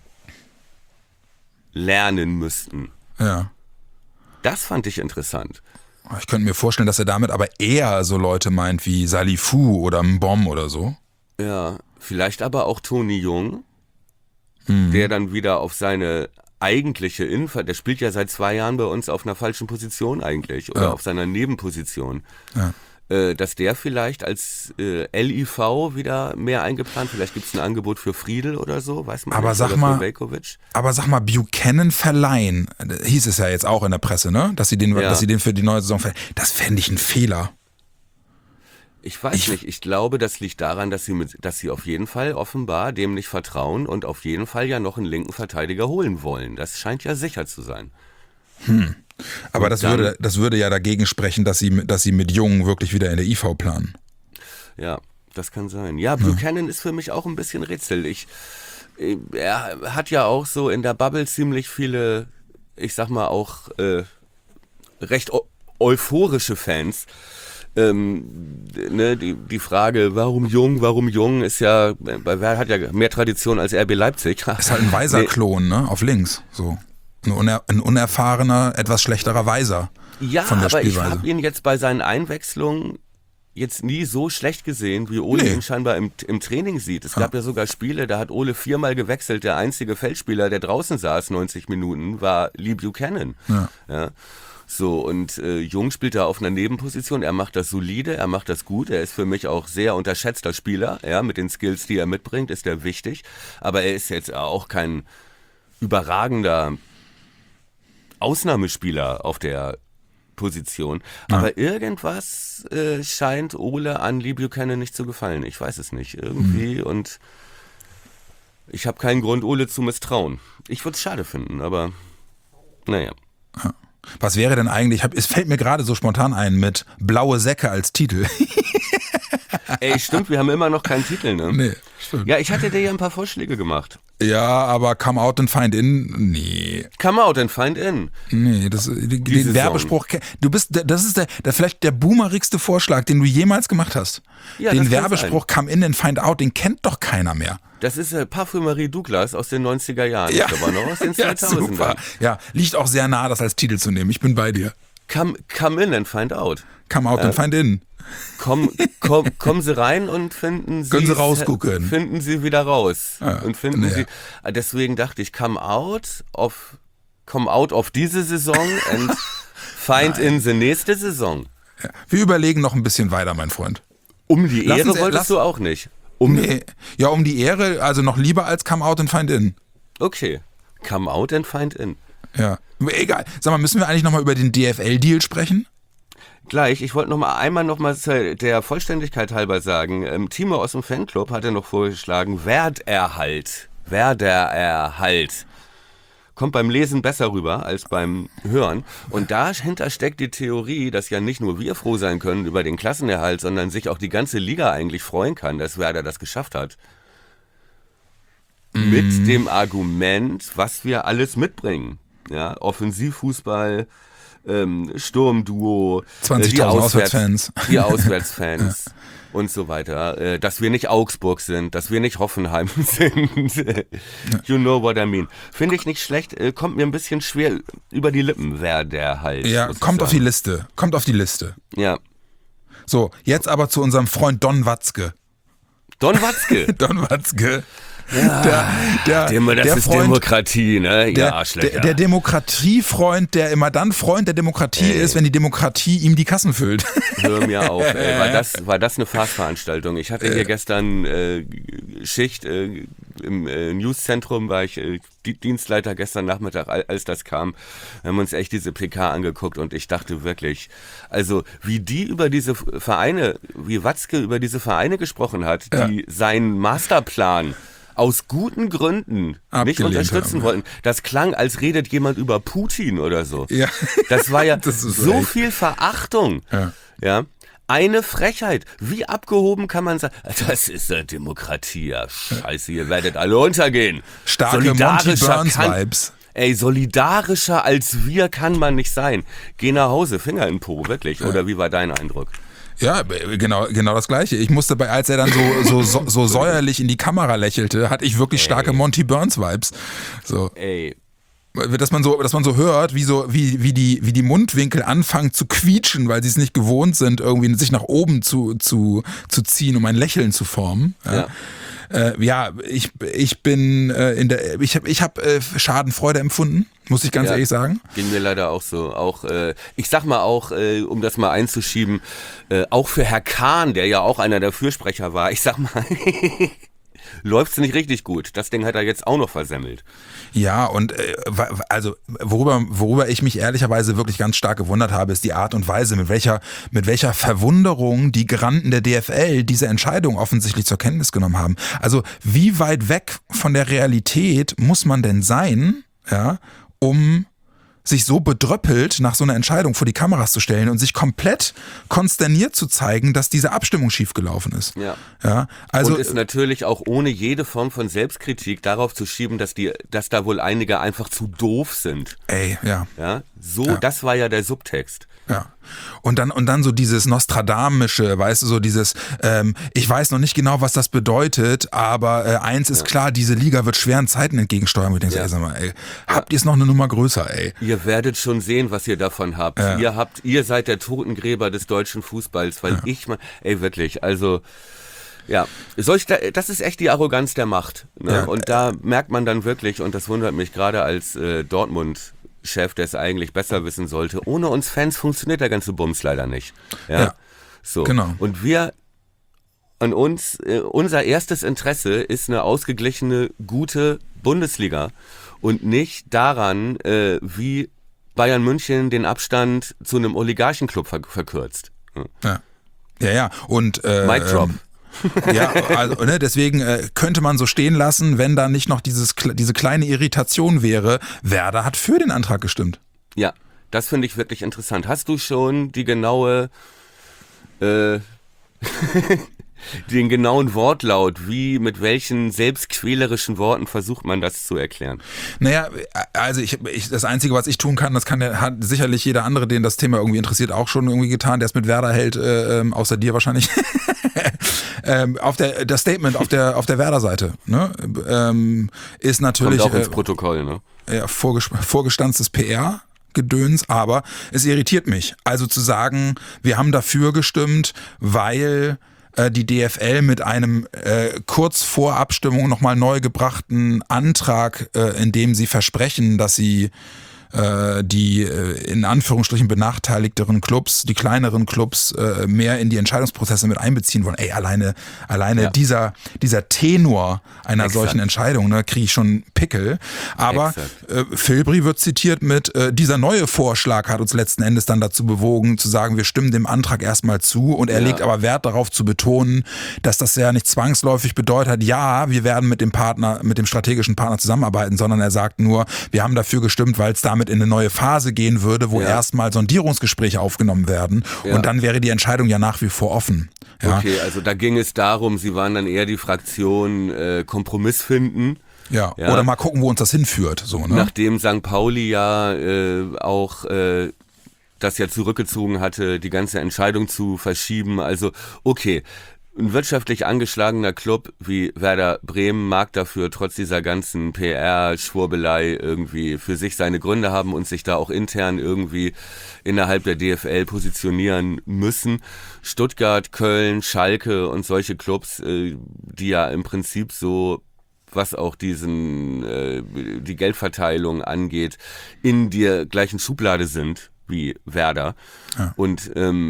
lernen müssten. Ja. Das fand ich interessant. Ich könnte mir vorstellen, dass er damit aber eher so Leute meint wie Salifu oder Mbom oder so. Ja, vielleicht aber auch Toni Jung, der dann wieder auf seine eigentliche der spielt ja seit 2 Jahren bei uns auf einer falschen Position eigentlich oder auf seiner Nebenposition. Ja. Dass der vielleicht als LIV wieder mehr eingeplant, vielleicht gibt es ein Angebot für Friedel oder so, weiß man aber nicht, sag oder mal, für Veljkovic. Aber sag mal, Buchanan verleihen, hieß es ja jetzt auch in der Presse, ne? Dass sie den für die neue Saison verleihen. Das fände ich ein Fehler. Ich weiß nicht, ich glaube, das liegt daran, dass sie auf jeden Fall offenbar dem nicht vertrauen und auf jeden Fall ja noch einen linken Verteidiger holen wollen. Das scheint ja sicher zu sein. Aber das würde ja dagegen sprechen, dass sie mit Jungen wirklich wieder in der IV planen. Ja, das kann sein. Ja, Buchanan ist für mich auch ein bisschen Rätsel. Er hat ja auch so in der Bubble ziemlich viele, ich sag mal auch recht euphorische Fans. Die Frage, warum Jung ist ja, bei Werder hat ja mehr Tradition als RB Leipzig. Ist halt ein Weiser-Klon, ne? Auf links, so. Ein unerfahrener, etwas schlechterer Weiser. Ja, von der aber ich Spielweise. habe ihn jetzt bei seinen Einwechslungen jetzt nie so schlecht gesehen, wie Ole ihn scheinbar im Training sieht. Es gab ja sogar Spiele, da hat Ole 4-mal gewechselt. Der einzige Feldspieler, der draußen saß 90 Minuten, war Lee Buchanan. Ja. So, und Jung spielt da auf einer Nebenposition. Er macht das solide, er macht das gut. Er ist für mich auch sehr unterschätzter Spieler. Ja, mit den Skills, die er mitbringt, ist er wichtig. Aber er ist jetzt auch kein überragender Ausnahmespieler auf der Position. Aber irgendwas scheint Ole an Lee Buchanan nicht zu gefallen. Ich weiß es nicht. Irgendwie. Und ich habe keinen Grund, Ole zu misstrauen. Ich würde es schade finden, aber naja. Was wäre denn eigentlich, es fällt mir gerade so spontan ein, mit Blaue Säcke als Titel. Ey, stimmt, wir haben immer noch keinen Titel, ne? Nee, stimmt. Ja, ich hatte dir ja ein paar Vorschläge gemacht. Ja, aber Come Out and Find In, nee. Come Out and Find In. Nee, den Werbespruch, das ist vielleicht der boomerigste Vorschlag, den du jemals gemacht hast. Ja, den Werbespruch Come In and Find Out, den kennt doch keiner mehr. Das ist Parfümerie Douglas aus den 90er Jahren. Ja. Das war noch aus den 2000ern. Super. Ja, liegt auch sehr nah, das als Titel zu nehmen. Ich bin bei dir. Come in and find out. Come out and find in. Kommen Sie rein und finden Sie... Können Sie rausgucken. Finden Sie wieder raus. Ja, und finden Sie... Deswegen dachte ich, come out of diese Saison and find in the nächste Saison. Ja. Wir überlegen noch ein bisschen weiter, mein Freund. Um die Ehre wolltest du auch nicht? Ja, um die Ehre, also noch lieber als come out and find in. Okay, come out and find in. Ja, egal. Sag mal, müssen wir eigentlich nochmal über den DFL-Deal sprechen? Gleich, ich wollte einmal der Vollständigkeit halber sagen, Timo aus dem Fanclub hatte noch vorgeschlagen, Werderhalt. Kommt beim Lesen besser rüber als beim Hören. Und dahinter steckt die Theorie, dass ja nicht nur wir froh sein können über den Klassenerhalt, sondern sich auch die ganze Liga eigentlich freuen kann, dass Werder das geschafft hat. Mit dem Argument, was wir alles mitbringen. Ja, Offensivfußball, Sturmduo, 20.000 Auswärtsfans. Die Auswärtsfans und so weiter. Dass wir nicht Augsburg sind, dass wir nicht Hoffenheim sind. You know what I mean. Finde ich nicht schlecht, kommt mir ein bisschen schwer über die Lippen, wer der halt. Ja, kommt auf die Liste. Ja. So, jetzt aber zu unserem Freund Don Watzke. Don Watzke? Ja, das ist Freund, Demokratie, ne? Der Arschlöcher. Der Demokratiefreund, der immer dann Freund der Demokratie ist, wenn die Demokratie ihm die Kassen füllt. Hör mir auf, ey. War das eine Farceveranstaltung? Ich hatte hier gestern Schicht im Newszentrum, war ich Dienstleiter gestern Nachmittag, als das kam. Wir haben uns echt diese PK angeguckt und ich dachte wirklich, also wie Watzke über diese Vereine gesprochen hat, die seinen Masterplan aus guten Gründen nicht unterstützen wollten. Das klang, als redet jemand über Putin oder so. Ja. Das war ja so viel Verachtung. Ja. Eine Frechheit. Wie abgehoben kann man sagen, das ist eine Demokratie. Ja, scheiße, ihr werdet alle untergehen. Starke Monty Burns-Vibes. Solidarischer als wir kann man nicht sein. Geh nach Hause, Finger in den Po, wirklich. Oder wie war dein Eindruck? Ja, genau das Gleiche. Ich musste als er dann so säuerlich in die Kamera lächelte, hatte ich wirklich starke Monty Burns Vibes. So. Dass man so hört, wie die Mundwinkel anfangen zu quietschen, weil sie es nicht gewohnt sind, irgendwie sich nach oben zu ziehen, um ein Lächeln zu formen. Ja. Ich habe Schadenfreude empfunden, muss ich ganz ehrlich sagen. Ging mir leider auch so. Auch, ich sag mal auch, um das mal einzuschieben, auch für Herr Kahn, der ja auch einer der Fürsprecher war, ich sag mal, läuft's nicht richtig gut. Das Ding hat er jetzt auch noch versemmelt. Ja, und also worüber ich mich ehrlicherweise wirklich ganz stark gewundert habe, ist die Art und Weise, mit welcher Verwunderung die Granden der DFL diese Entscheidung offensichtlich zur Kenntnis genommen haben. Also wie weit weg von der Realität muss man denn sein, ja, um sich so bedröppelt nach so einer Entscheidung vor die Kameras zu stellen und sich komplett konsterniert zu zeigen, dass diese Abstimmung schiefgelaufen ist. Ja, also, und ist natürlich auch ohne jede Form von Selbstkritik darauf zu schieben, dass da wohl einige einfach zu doof sind. Das war ja der Subtext. Ja. Und dann so dieses Nostradamische, weißt du, so dieses, ich weiß noch nicht genau, was das bedeutet, aber eins ist klar, diese Liga wird schweren Zeiten entgegensteuern. Und ich denke, sag mal, ey, habt ihr es noch eine Nummer größer, ey? Ihr werdet schon sehen, was ihr davon habt. Ihr seid der Totengräber des deutschen Fußballs, weil wirklich, also, ja, das ist echt die Arroganz der Macht. Ne? Ja. Und da merkt man dann wirklich, und das wundert mich gerade als Dortmund-Chef, der es eigentlich besser wissen sollte, ohne uns Fans funktioniert der ganze Bums leider nicht. Ja. So. Genau. Und unser erstes Interesse ist eine ausgeglichene, gute Bundesliga und nicht daran, wie Bayern München den Abstand zu einem Oligarchenclub verkürzt. Ja. Und Mic drop. Ja, also deswegen könnte man so stehen lassen, wenn da nicht noch diese kleine Irritation wäre. Werder hat für den Antrag gestimmt. Ja, das finde ich wirklich interessant. Hast du schon die den genauen Wortlaut, mit welchen selbstquälerischen Worten versucht man das zu erklären? Naja, also das Einzige, was ich tun kann, hat sicherlich jeder andere, den das Thema irgendwie interessiert, auch schon irgendwie getan, der es mit Werder hält, außer dir wahrscheinlich. Das Statement auf der Werder-Seite, ne, ist natürlich kommt auch ins Protokoll, ne? Ja, vorgestanztes PR. Gedöns, aber es irritiert mich. Also zu sagen, wir haben dafür gestimmt, weil die DFL mit einem kurz vor Abstimmung nochmal neu gebrachten Antrag, in dem sie versprechen, dass sie die in Anführungsstrichen benachteiligteren Clubs, die kleineren Clubs mehr in die Entscheidungsprozesse mit einbeziehen wollen. Ey, alleine dieser Tenor einer solchen Entscheidung, ne, kriege ich schon Pickel. Aber Filbri wird zitiert mit, dieser neue Vorschlag hat uns letzten Endes dann dazu bewogen, zu sagen, wir stimmen dem Antrag erstmal zu und er legt aber Wert darauf zu betonen, dass das ja nicht zwangsläufig bedeutet, ja, wir werden mit dem strategischen Partner zusammenarbeiten, sondern er sagt nur, wir haben dafür gestimmt, weil es damit in eine neue Phase gehen würde, wo erstmal Sondierungsgespräche aufgenommen werden und dann wäre die Entscheidung ja nach wie vor offen. Ja. Okay, also da ging es darum, sie waren dann eher die Fraktion Kompromiss finden. Ja, oder mal gucken, wo uns das hinführt. So, ne? Nachdem St. Pauli ja auch das ja zurückgezogen hatte, die ganze Entscheidung zu verschieben. Also okay, ein wirtschaftlich angeschlagener Club wie Werder Bremen mag dafür trotz dieser ganzen PR-Schwurbelei irgendwie für sich seine Gründe haben und sich da auch intern irgendwie innerhalb der DFL positionieren müssen. Stuttgart, Köln, Schalke und solche Clubs, die ja im Prinzip so, was auch die Geldverteilung angeht, in der gleichen Schublade sind wie Werder. Ja. Und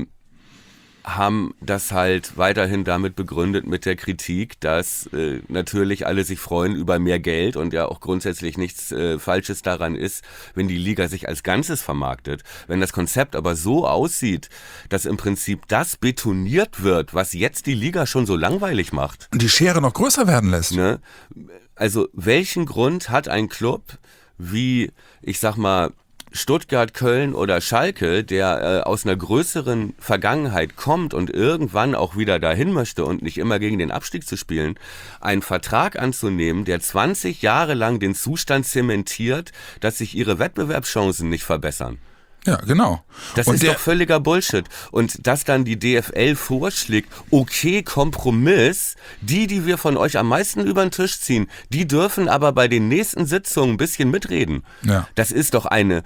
haben das halt weiterhin damit begründet mit der Kritik, dass natürlich alle sich freuen über mehr Geld und ja auch grundsätzlich nichts Falsches daran ist, wenn die Liga sich als Ganzes vermarktet. Wenn das Konzept aber so aussieht, dass im Prinzip das betoniert wird, was jetzt die Liga schon so langweilig macht. Und die Schere noch größer werden lässt. Ne? Also welchen Grund hat ein Club wie, ich sag mal, Stuttgart, Köln oder Schalke, der aus einer größeren Vergangenheit kommt und irgendwann auch wieder dahin möchte und nicht immer gegen den Abstieg zu spielen, einen Vertrag anzunehmen, der 20 Jahre lang den Zustand zementiert, dass sich ihre Wettbewerbschancen nicht verbessern. Ja, genau. Das ist doch völliger Bullshit. Und dass dann die DFL vorschlägt, okay, Kompromiss, die wir von euch am meisten über den Tisch ziehen, die dürfen aber bei den nächsten Sitzungen ein bisschen mitreden. Ja. Das ist doch ein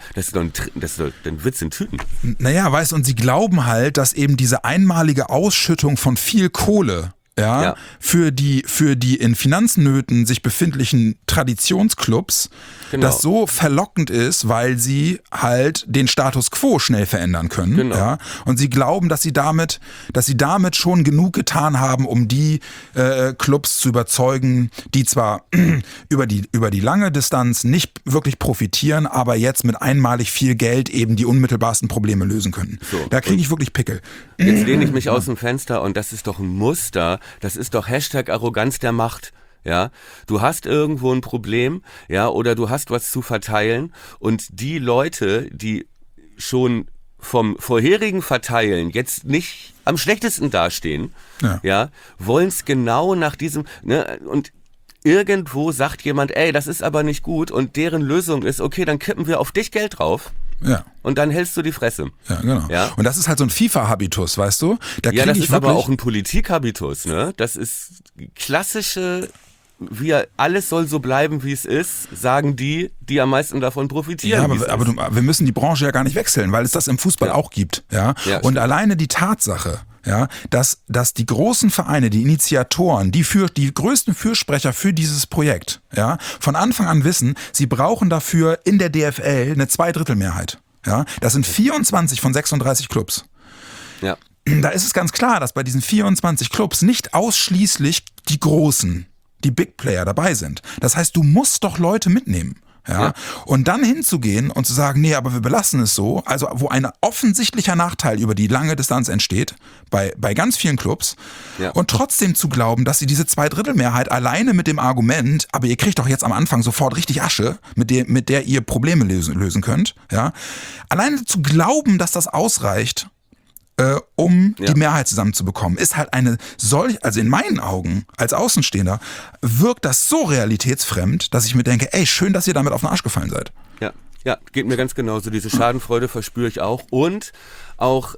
Witz in Tüten. Naja, weißt du, und sie glauben halt, dass eben diese einmalige Ausschüttung von viel Kohle für die in Finanznöten sich befindlichen Traditionsclubs, das so verlockend ist, weil sie halt den Status quo schnell verändern können. Genau. Ja? Und sie glauben, dass sie damit schon genug getan haben, um die Clubs zu überzeugen, die zwar über die lange Distanz nicht wirklich profitieren, aber jetzt mit einmalig viel Geld eben die unmittelbarsten Probleme lösen können. So, da kriege ich wirklich Pickel. Jetzt lehne ich mich aus dem Fenster und das ist doch ein Muster. Das ist doch #Arroganz der Macht. Ja, du hast irgendwo ein Problem, ja, oder du hast was zu verteilen und die Leute, die schon vom vorherigen Verteilen jetzt nicht am schlechtesten dastehen, wollen es genau nach diesem, ne, und irgendwo sagt jemand, ey, das ist aber nicht gut und deren Lösung ist, okay, dann kippen wir auf dich Geld drauf. Ja. Und dann hältst du die Fresse. Ja, genau. Ja? Und das ist halt so ein FIFA-Habitus, weißt du? Das ist aber auch ein Politik-Habitus, ne? Das ist klassische, alles soll so bleiben, wie es ist, sagen die am meisten davon profitieren. Ja, aber wir müssen die Branche ja gar nicht wechseln, weil es das im Fußball auch gibt. Ja? Und stimmt. Alleine die Tatsache, dass die großen Vereine, die Initiatoren, die größten Fürsprecher für dieses Projekt, von Anfang an wissen, sie brauchen dafür in der DFL eine Zweidrittelmehrheit. Ja? Das sind 24 von 36 Clubs. Ja. Da ist es ganz klar, dass bei diesen 24 Clubs nicht ausschließlich die Großen, die Big Player dabei sind. Das heißt, du musst doch Leute mitnehmen. Ja? Und dann hinzugehen und zu sagen, nee, aber wir belassen es so, also wo ein offensichtlicher Nachteil über die lange Distanz entsteht, bei ganz vielen Clubs, und trotzdem zu glauben, dass sie diese Zweidrittelmehrheit alleine mit dem Argument, aber ihr kriegt doch jetzt am Anfang sofort richtig Asche, mit der ihr Probleme lösen könnt, alleine zu glauben, dass das ausreicht, um die Mehrheit zusammenzubekommen, ist halt also in meinen Augen als Außenstehender wirkt das so realitätsfremd, dass ich mir denke, ey, schön, dass ihr damit auf den Arsch gefallen seid. Ja, geht mir ganz genauso. Diese Schadenfreude verspüre ich auch. Und auch,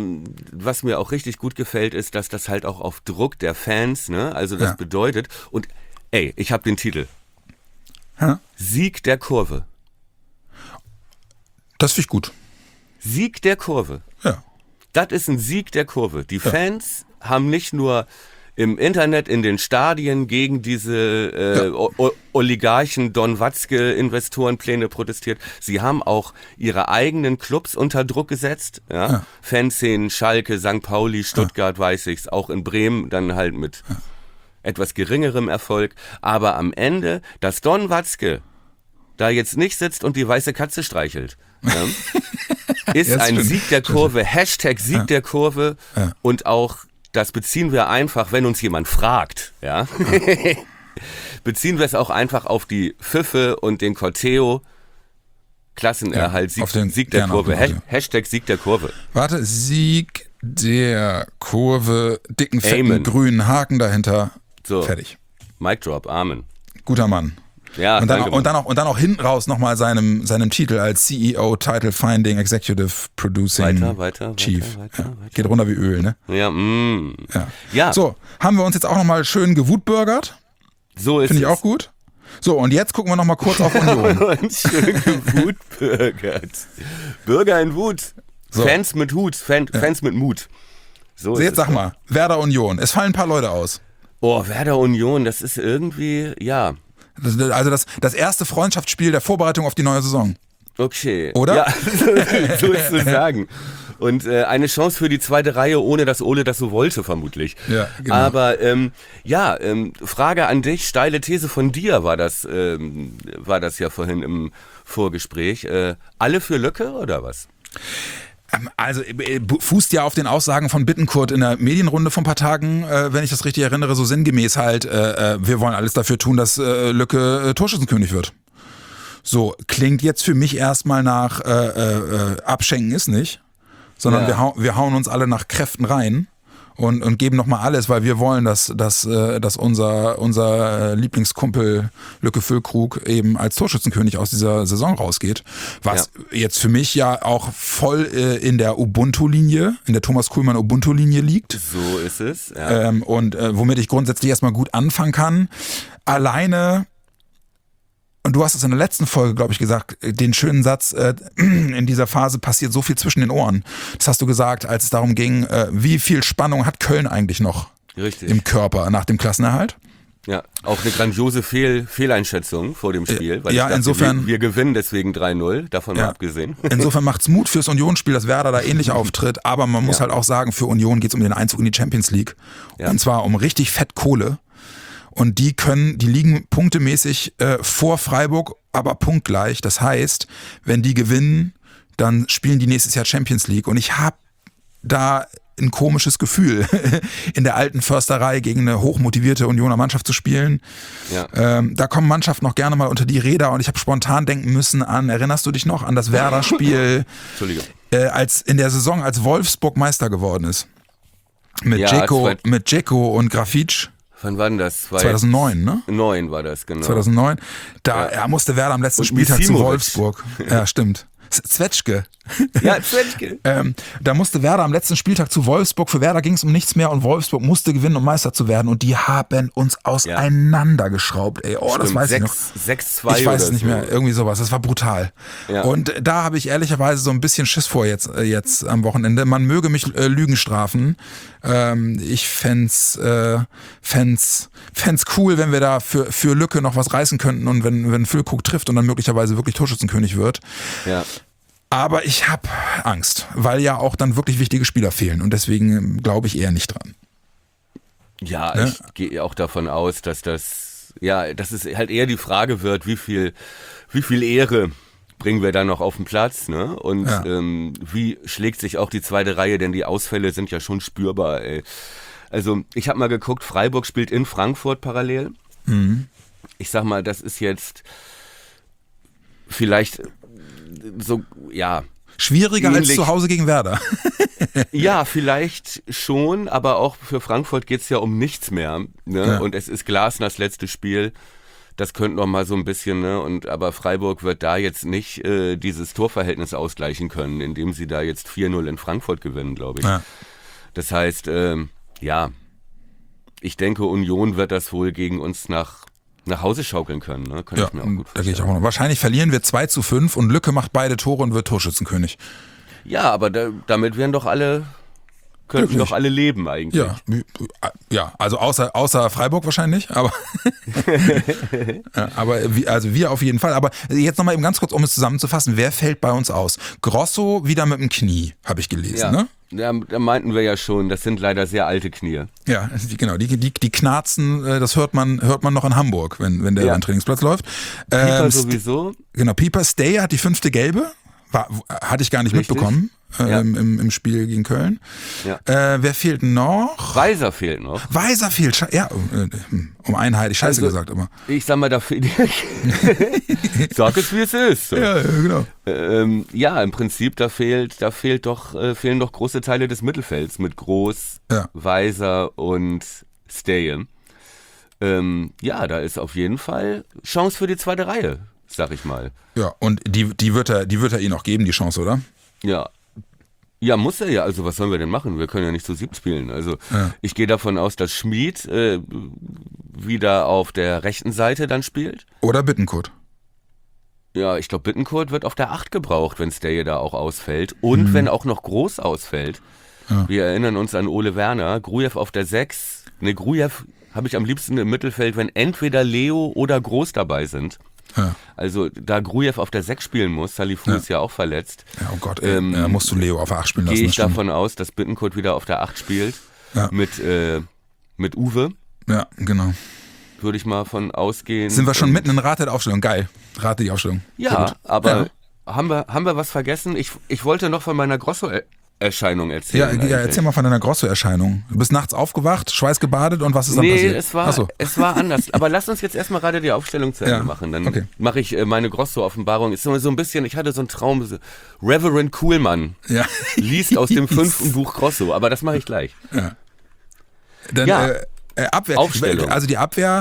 was mir auch richtig gut gefällt, ist, dass das halt auch auf Druck der Fans, ne, also das bedeutet, und ey, ich habe den Titel. Sieg der Kurve. Das finde ich gut. Sieg der Kurve. Ja. Das ist ein Sieg der Kurve. Die Fans haben nicht nur im Internet, in den Stadien gegen diese Oligarchen, Don Watzke-Investorenpläne protestiert. Sie haben auch ihre eigenen Clubs unter Druck gesetzt. Ja? Fanszenen, Schalke, St. Pauli, Stuttgart, weiß ich's. Auch in Bremen dann halt mit etwas geringerem Erfolg. Aber am Ende, dass Don Watzke da jetzt nicht sitzt und die weiße Katze streichelt, ist Ja, ein stimmt. Sieg der Kurve, Hashtag Sieg der Kurve und auch, das beziehen wir einfach, wenn uns jemand fragt, ja, beziehen wir es auch einfach auf die Pfiffe und den Corteo, Klassenerhalt, auf den- Sieg der gerne Kurve, auf den Corteo. Hashtag Sieg der Kurve. Warte, Sieg der Kurve, dicken, fetten, Amen. grünen Haken dahinter. So. Fertig. Mic Drop, Amen. Guter Mann. Ja, Und dann, danke. und dann auch hinten raus nochmal seinem Titel als CEO, Title Finding, Executive Producing Weiter, Chief. weiter. Geht runter wie Öl, ne? Ja, ja, So, haben wir uns jetzt auch nochmal schön gewutbürgert. so ist Finde ich es. auch gut. So, und jetzt gucken wir nochmal kurz auf Union. Und schön gewutbürgert. Bürger in Wut. So. Fans mit Hut, Fans mit Mut. So So, ist jetzt es sag doch. mal, Werder Union. Es fallen ein paar Leute aus. Oh, Werder Union, das ist irgendwie, ja, Also das erste Freundschaftsspiel der Vorbereitung auf die neue Saison. okay. Oder? Ja, so ist zu sagen. Und eine Chance für die zweite Reihe, ohne dass Ole das so wollte, vermutlich. Ja, genau. Aber Frage an dich, steile These von dir war das ja vorhin im Vorgespräch. Alle für Löcke oder was? Also fußt ja auf den Aussagen von Bittencourt in der Medienrunde vor ein paar Tagen, wenn ich das richtig erinnere, so sinngemäß halt, wir wollen alles dafür tun, dass Lücke Torschützenkönig wird. So, klingt jetzt für mich erstmal nach Abschenken ist nicht, sondern Ja. wir hauen uns alle nach Kräften rein und geben nochmal alles, weil wir wollen, dass unser Lieblingskumpel Lücke Füllkrug eben als Torschützenkönig aus dieser Saison rausgeht. Was jetzt für mich ja auch voll in der Ubuntu-Linie, in der Thomas Kuhlmann Ubuntu-Linie liegt. So ist es. Ja. Und womit ich grundsätzlich erstmal gut anfangen kann. Alleine, und du hast es in der letzten Folge, glaube ich, gesagt, den schönen Satz, in dieser Phase passiert so viel zwischen den Ohren. Das hast du gesagt, als es darum ging, wie viel Spannung hat Köln eigentlich noch Richtig. im Körper nach dem Klassenerhalt? Ja, auch eine grandiose Fehleinschätzung vor dem Spiel, weil ja, ich dachte, insofern- wir gewinnen deswegen 3-0, davon mal abgesehen. Insofern macht's Mut fürs Unionsspiel, dass Werder da ähnlich auftritt, aber man muss halt auch sagen, für Union geht's um den Einzug in die Champions League. Ja. Und zwar um richtig fett Kohle. Und die liegen punktemäßig vor Freiburg, aber punktgleich. Das heißt, wenn die gewinnen, dann spielen die nächstes Jahr Champions League. Und ich habe da ein komisches Gefühl, in der alten Försterei gegen eine hochmotivierte Unioner Mannschaft zu spielen. Ja. Da kommen Mannschaften noch gerne mal unter die Räder und ich habe spontan denken müssen an, erinnerst du dich noch an das Werder-Spiel Entschuldigung. als in der Saison, als Wolfsburg Meister geworden ist? Mit Ja, Dzeko und Grafitsch. Wann war denn das? 2009, ne? 9 war das, genau. 2009. Da musste Werder am letzten Und Spieltag zu Misimovic. Wolfsburg. Ja, stimmt. Zwetschge. Ja, Zwetschge. Da musste Werder am letzten Spieltag zu Wolfsburg. Für Werder ging es um nichts mehr und Wolfsburg musste gewinnen, um Meister zu werden. Und die haben uns auseinandergeschraubt. Ey, oh, das weiß ich noch. 6-2 Ich weiß es oder nicht so. mehr. Irgendwie sowas. Das war brutal. Ja. Und da habe ich ehrlicherweise so ein bisschen Schiss vor jetzt am Wochenende. Man möge mich Lügen strafen. Ich fänd's cool, wenn wir da für Lücke noch was reißen könnten und wenn Füllkrug trifft und dann möglicherweise wirklich Torschützenkönig wird. Ja. Aber ich habe Angst, weil ja auch dann wirklich wichtige Spieler fehlen und deswegen glaube ich eher nicht dran. Ja, Ne? ich gehe auch davon aus, dass dass es halt eher die Frage wird, wie viel Ehre bringen wir da noch auf den Platz, ne? Und wie schlägt sich auch die zweite Reihe, denn die Ausfälle sind ja schon spürbar, ey. Also, ich habe mal geguckt, Freiburg spielt in Frankfurt parallel. Ich sag mal, das ist jetzt vielleicht so, ja. Schwieriger als Ähnlich. zu Hause gegen Werder. Ja, vielleicht schon, aber auch für Frankfurt geht's ja um nichts mehr. Ne? Ja. Und es ist Glasners letztes Spiel. Das könnte noch mal so ein bisschen, ne? Aber Freiburg wird da jetzt nicht dieses Torverhältnis ausgleichen können, indem sie da jetzt 4-0 in Frankfurt gewinnen, glaube ich. Ja. Das heißt, ich denke, Union wird das wohl gegen uns nach nach Hause schaukeln können. Ne? Könnte ich mir auch gut da gehe ich vorstellen. auch noch. Wahrscheinlich verlieren wir 2-5 und Lücke macht beide Tore und wird Torschützenkönig. Ja, aber damit wären doch alle, könnten Glücklich. doch alle leben eigentlich. Ja, also außer Freiburg wahrscheinlich, aber ja, aber wir auf jeden Fall. Aber jetzt nochmal eben ganz kurz, um es zusammenzufassen, wer fällt bei uns aus? Grosso wieder mit dem Knie, habe ich gelesen, Ja. ne? Ja, da meinten wir ja schon, das sind leider sehr alte Knie. Ja, genau, die knarzen, das hört man noch in Hamburg, wenn der über den Trainingsplatz läuft. Pieper sowieso. Genau, Pieper Stay hat die 5. Gelbe. Hatte ich gar nicht Richtig. mitbekommen Ja. im Spiel gegen Köln. Ja. Wer fehlt noch? Weiser fehlt noch. Weiser fehlt. Ja, um Einheit. Ich scheiße Also, gesagt immer. Ich sag mal, da fehlt. Sag es, wie es ist. Ja, genau. Ja, im Prinzip, fehlen doch große Teile des Mittelfelds mit Groß, Ja. Weiser und Stay. Ja, da ist auf jeden Fall Chance für die zweite Reihe, sag ich mal. Ja, und die wird er ihnen auch geben, die Chance, oder? Ja. Ja, muss er ja. Also was sollen wir denn machen? Wir können ja nicht zu 7 spielen. Also ich gehe davon aus, dass Schmid wieder auf der rechten Seite dann spielt. Oder Bittencourt. Ja, ich glaube, Bittencourt wird auf der 8 gebraucht, wenn Stay da auch ausfällt. Und wenn auch noch Groß ausfällt. Ja. Wir erinnern uns an Ole Werner. Grujew auf der 6. Grujew habe ich am liebsten im Mittelfeld, wenn entweder Leo oder Groß dabei sind. Ja. Also da Grujew auf der 6 spielen muss, Salifu ist ja auch verletzt, Ja, oh Gott, musst du Leo auf der 8 spielen lassen. gehe ich das stimmt. davon aus, dass Bittencourt wieder auf der 8 spielt. Ja. Mit Uwe, Ja, genau. würde ich mal von ausgehen. Sind wir schon Und- mitten in Rate der Aufstellung? Geil. Rate die Aufstellung. Sehr Ja, gut. aber Ja. haben wir was vergessen? Ich wollte noch von meiner Grosso-Erscheinung Ja, erzählen. eigentlich. erzähl mal von deiner Grosso-Erscheinung. Du bist nachts aufgewacht, schweißgebadet und was ist dann Nee, passiert? es war, Ach so. es war anders. Aber lass uns jetzt erstmal gerade die Aufstellung zu Ende Ja, machen. Dann okay. mache ich meine Grosso-Offenbarung. Ist so ein bisschen, ich hatte so einen Traum, so Reverend Kuhlmann Ja. liest aus dem 5. Buch Grosso, aber das mache ich gleich. Dann, Ja. Abwehr. Aufstellung. Also die Abwehr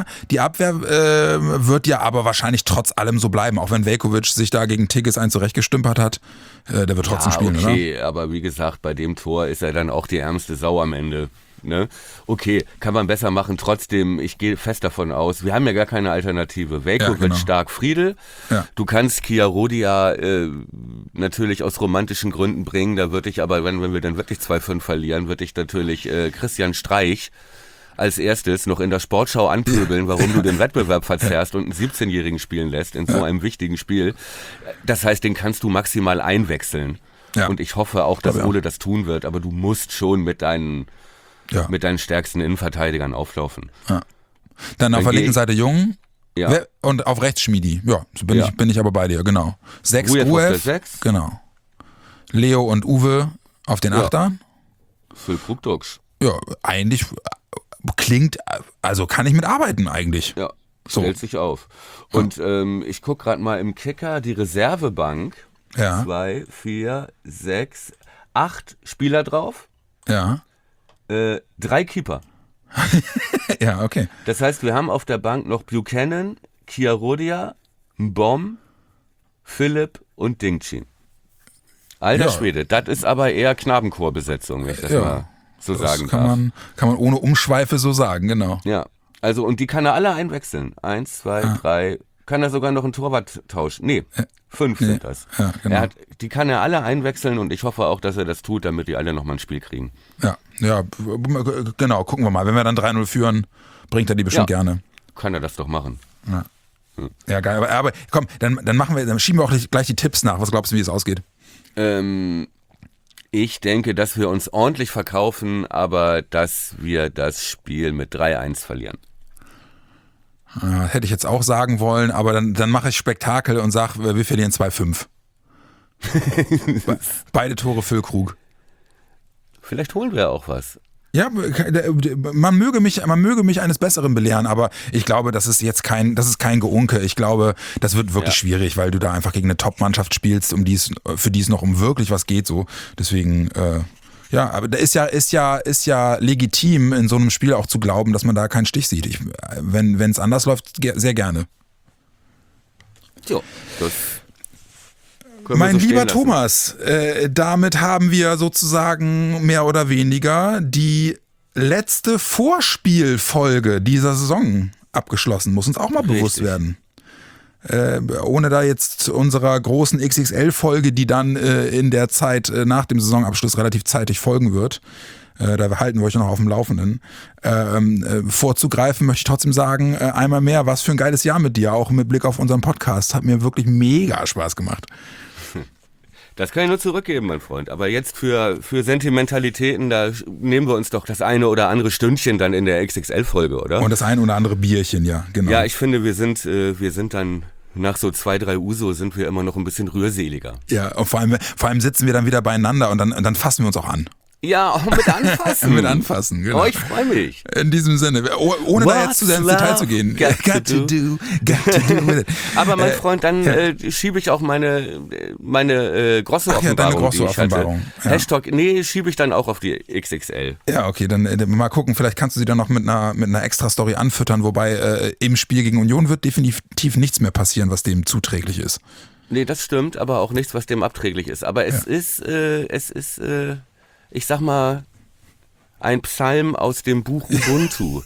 wird ja aber wahrscheinlich trotz allem so bleiben, auch wenn Veljkovic sich da gegen Tigges ein zurechtgestümpert hat. Der wird trotzdem spielen, okay, aber wie gesagt, bei dem Tor ist er dann auch die ärmste Sau am Ende. Ne? Okay, kann man besser machen. Trotzdem, ich gehe fest davon aus, wir haben ja gar keine Alternative. Veljkovic, genau. Stark, Friedel. Ja. Du kannst Chiarodia natürlich aus romantischen Gründen bringen. Da würde ich aber, wenn wir dann wirklich 2-5 verlieren, würde ich natürlich Christian Streich als erstes noch in der Sportschau anpöbeln, warum du den Wettbewerb verzerrst und einen 17-Jährigen spielen lässt in so einem wichtigen Spiel. Das heißt, den kannst du maximal einwechseln. Ja. Und ich hoffe auch, dass Ja. Ole das tun wird, aber du musst schon mit deinen Ja. stärksten Innenverteidigern auflaufen. Dann auf Dann der geh linken ich- Seite Jung. Ja. Und auf rechts Schmiedi. Ja, so bin, Ja. bin ich aber bei dir, genau. 6 Grujew auf der Gruev. 6. Genau. Leo und Uwe auf den Ja. Achtern. Füllkrug Duxch. Ja, eigentlich klingt, also kann ich mitarbeiten eigentlich. Ja, So. stellt sich auf. Und ich gucke gerade mal im Kicker, die Reservebank. Ja. 2, 4, 6, 8 Spieler drauf. Ja. 3 Keeper. Ja, okay. Das heißt, wir haben auf der Bank noch Buchanan, Chiarodia, Mbom, Philipp und Dingchin. Alter Ja. Schwede, das ist aber eher Knabenchorbesetzung, wenn ich das Ja. mal so Das sagen kann darf. man ohne Umschweife so sagen, genau. Ja, also und die kann er alle einwechseln. 1, 2, 3, kann er sogar noch einen Torwart tauschen. Nee, 5 sind das. Ja, genau. Die kann er alle einwechseln und ich hoffe auch, dass er das tut, damit die alle nochmal ein Spiel kriegen. Ja, genau, gucken wir mal. Wenn wir dann 3-0 führen, bringt er die bestimmt Ja. gerne. Kann er das doch machen. Ja, geil. Aber komm, dann schieben wir auch gleich die Tipps nach. Was glaubst du, wie es ausgeht? Ich denke, dass wir uns ordentlich verkaufen, aber dass wir das Spiel mit 3-1 verlieren. Hätte ich jetzt auch sagen wollen, aber dann mache ich Spektakel und sage, wir verlieren 2-5. Beide Tore Füllkrug. Vielleicht holen wir auch was. Ja, man möge mich eines Besseren belehren, aber ich glaube, das ist kein Geunke. Ich glaube, das wird wirklich schwierig, weil du da einfach gegen eine Top-Mannschaft spielst, für die es noch um wirklich was geht, so. Deswegen, aber da ist ja legitim, in so einem Spiel auch zu glauben, dass man da keinen Stich sieht. Wenn es anders läuft, sehr gerne. Jo, das können wir Mein so stehen lieber lassen. Thomas, damit haben wir sozusagen mehr oder weniger die letzte Vorspielfolge dieser Saison abgeschlossen, muss uns auch mal bewusst Richtig. werden. Ohne da jetzt unserer großen XXL-Folge, die dann in der Zeit nach dem Saisonabschluss relativ zeitig folgen wird, da halten wir euch noch auf dem Laufenden, vorzugreifen, möchte ich trotzdem sagen, einmal mehr, was für ein geiles Jahr mit dir, auch mit Blick auf unseren Podcast, hat mir wirklich mega Spaß gemacht. Das kann ich nur zurückgeben, mein Freund. Aber jetzt für Sentimentalitäten, da nehmen wir uns doch das eine oder andere Stündchen dann in der XXL-Folge, oder? Und das ein oder andere Bierchen, ja, genau. Ja, ich finde, wir sind dann nach so 2, 3 Uso sind wir immer noch ein bisschen rührseliger. Ja, und vor allem sitzen wir dann wieder beieinander und dann fassen wir uns auch an. Ja, auch mit anfassen. Mit anfassen, genau. Oh, ich freue mich. In diesem Sinne, ohne da jetzt zu sehr ins Detail zu gehen. Got to do with it. Aber mein Freund, dann schiebe ich auch meine Grosso-Offenbarung, deine Grosso-Offenbarung. Ja. Hashtag, schiebe ich dann auch auf die XXL. Ja, okay, dann mal gucken, vielleicht kannst du sie dann noch mit einer Extra-Story anfüttern, wobei im Spiel gegen Union wird definitiv nichts mehr passieren, was dem zuträglich ist. Nee, das stimmt, aber auch nichts, was dem abträglich ist. Aber es ist, ich sag mal, ein Psalm aus dem Buch Ubuntu.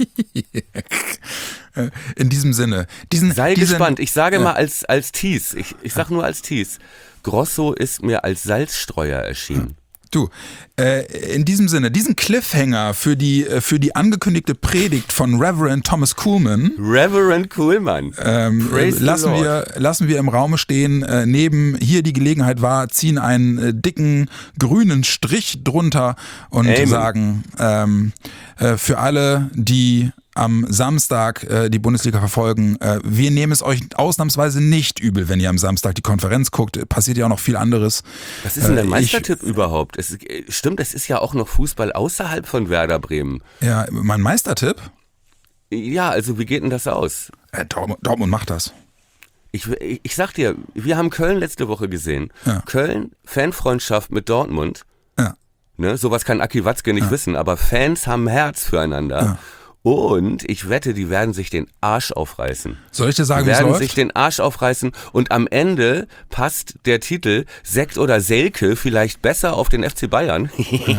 In diesem Sinne. Sei gespannt. Ich sage mal als Tease, ich sag nur als Tease, Grosso ist mir als Salzstreuer erschienen. Du, in diesem Sinne, diesen Cliffhanger für die angekündigte Predigt von Reverend Thomas Kuhlman. Reverend Kuhlman. Lassen wir im Raume stehen. Neben hier die Gelegenheit war, ziehen einen dicken grünen Strich drunter und Amen. sagen, für alle, die am Samstag die Bundesliga verfolgen, wir nehmen es euch ausnahmsweise nicht übel, wenn ihr am Samstag die Konferenz guckt. Passiert ja auch noch viel anderes. Was ist denn der Meistertipp überhaupt? Stimmt, es ist ja auch noch Fußball außerhalb von Werder Bremen. Ja, mein Meistertipp? Ja, also wie geht denn das aus? Dortmund macht das. Ich sag dir, wir haben Köln letzte Woche gesehen. Ja. Köln, Fanfreundschaft mit Dortmund. Ja. Ne, sowas kann Aki Watzke nicht wissen, aber Fans haben Herz füreinander. Ja. Und ich wette, die werden sich den Arsch aufreißen. Soll ich dir sagen, Die wie es werden läuft? sich den Arsch aufreißen und am Ende passt der Titel Sekt oder Selke vielleicht besser auf den FC Bayern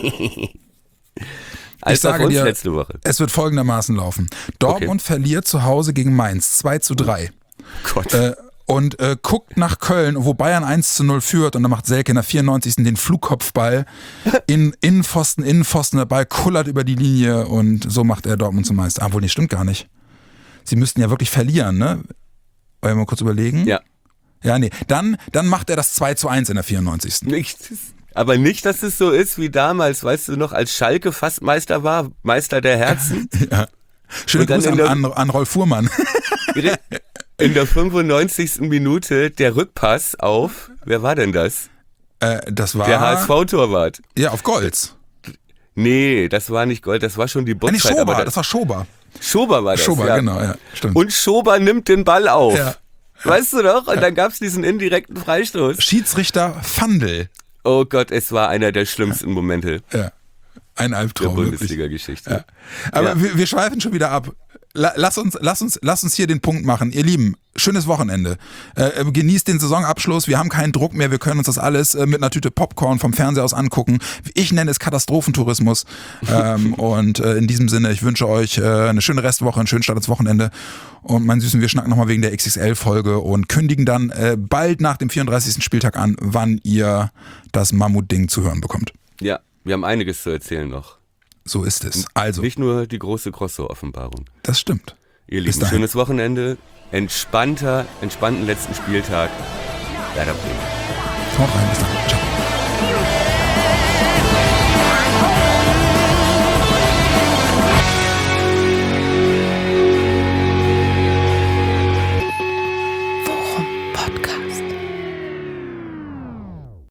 als auf uns letzte Woche. Es wird folgendermaßen laufen. Dortmund verliert zu Hause gegen Mainz 2:3. Gott. Und guckt nach Köln, wo Bayern 1:0 führt und dann macht Selke in der 94. den Flugkopfball in Innenpfosten, der Ball kullert über die Linie und so macht er Dortmund zum Meister. Obwohl, nee, stimmt gar nicht. Sie müssten ja wirklich verlieren, ne? Wollen wir mal kurz überlegen? Ja. Ja, nee. Dann macht er das 2:1 in der 94. Aber nicht, dass es so ist wie damals, weißt du noch, als Schalke fast Meister war, Meister der Herzen. Ja. Schöne Und dann Grüße an Rolf Fuhrmann. In der 95. Minute der Rückpass auf, wer war denn das? Das war Der HSV-Torwart. Ja, auf Golds. Nee, das war nicht Gold, das war schon die Botzeit. Nee, Schober, das war Schober. Schober war das, Schober, ja. genau, ja, stimmt. Und Schober nimmt den Ball auf. Ja. Weißt du doch? Und dann gab es diesen indirekten Freistoß. Schiedsrichter Fandl. Oh Gott, es war einer der schlimmsten Momente Ja, ein der Albtraum. wirklich. Bundesliga-Geschichte. Ja. Aber Ja. wir schweifen schon wieder ab. Lass uns hier den Punkt machen. Ihr Lieben, schönes Wochenende. Genießt den Saisonabschluss. Wir haben keinen Druck mehr. Wir können uns das alles mit einer Tüte Popcorn vom Fernseher aus angucken. Ich nenne es Katastrophentourismus. Und in diesem Sinne, ich wünsche euch eine schöne Restwoche, einen schönen Start ins Wochenende. Und mein Süßen, wir schnacken nochmal wegen der XXL-Folge und kündigen dann bald nach dem 34. Spieltag an, wann ihr das Mammut-Ding zu hören bekommt. Ja, wir haben einiges zu erzählen noch. So ist es. Also, Nicht nur die große Grosso-Offenbarung. das stimmt. Ihr Bis Lieben, dahin. schönes Wochenende, entspannten letzten Spieltag. Werder Bremen. Haut rein, bis dann. Ciao.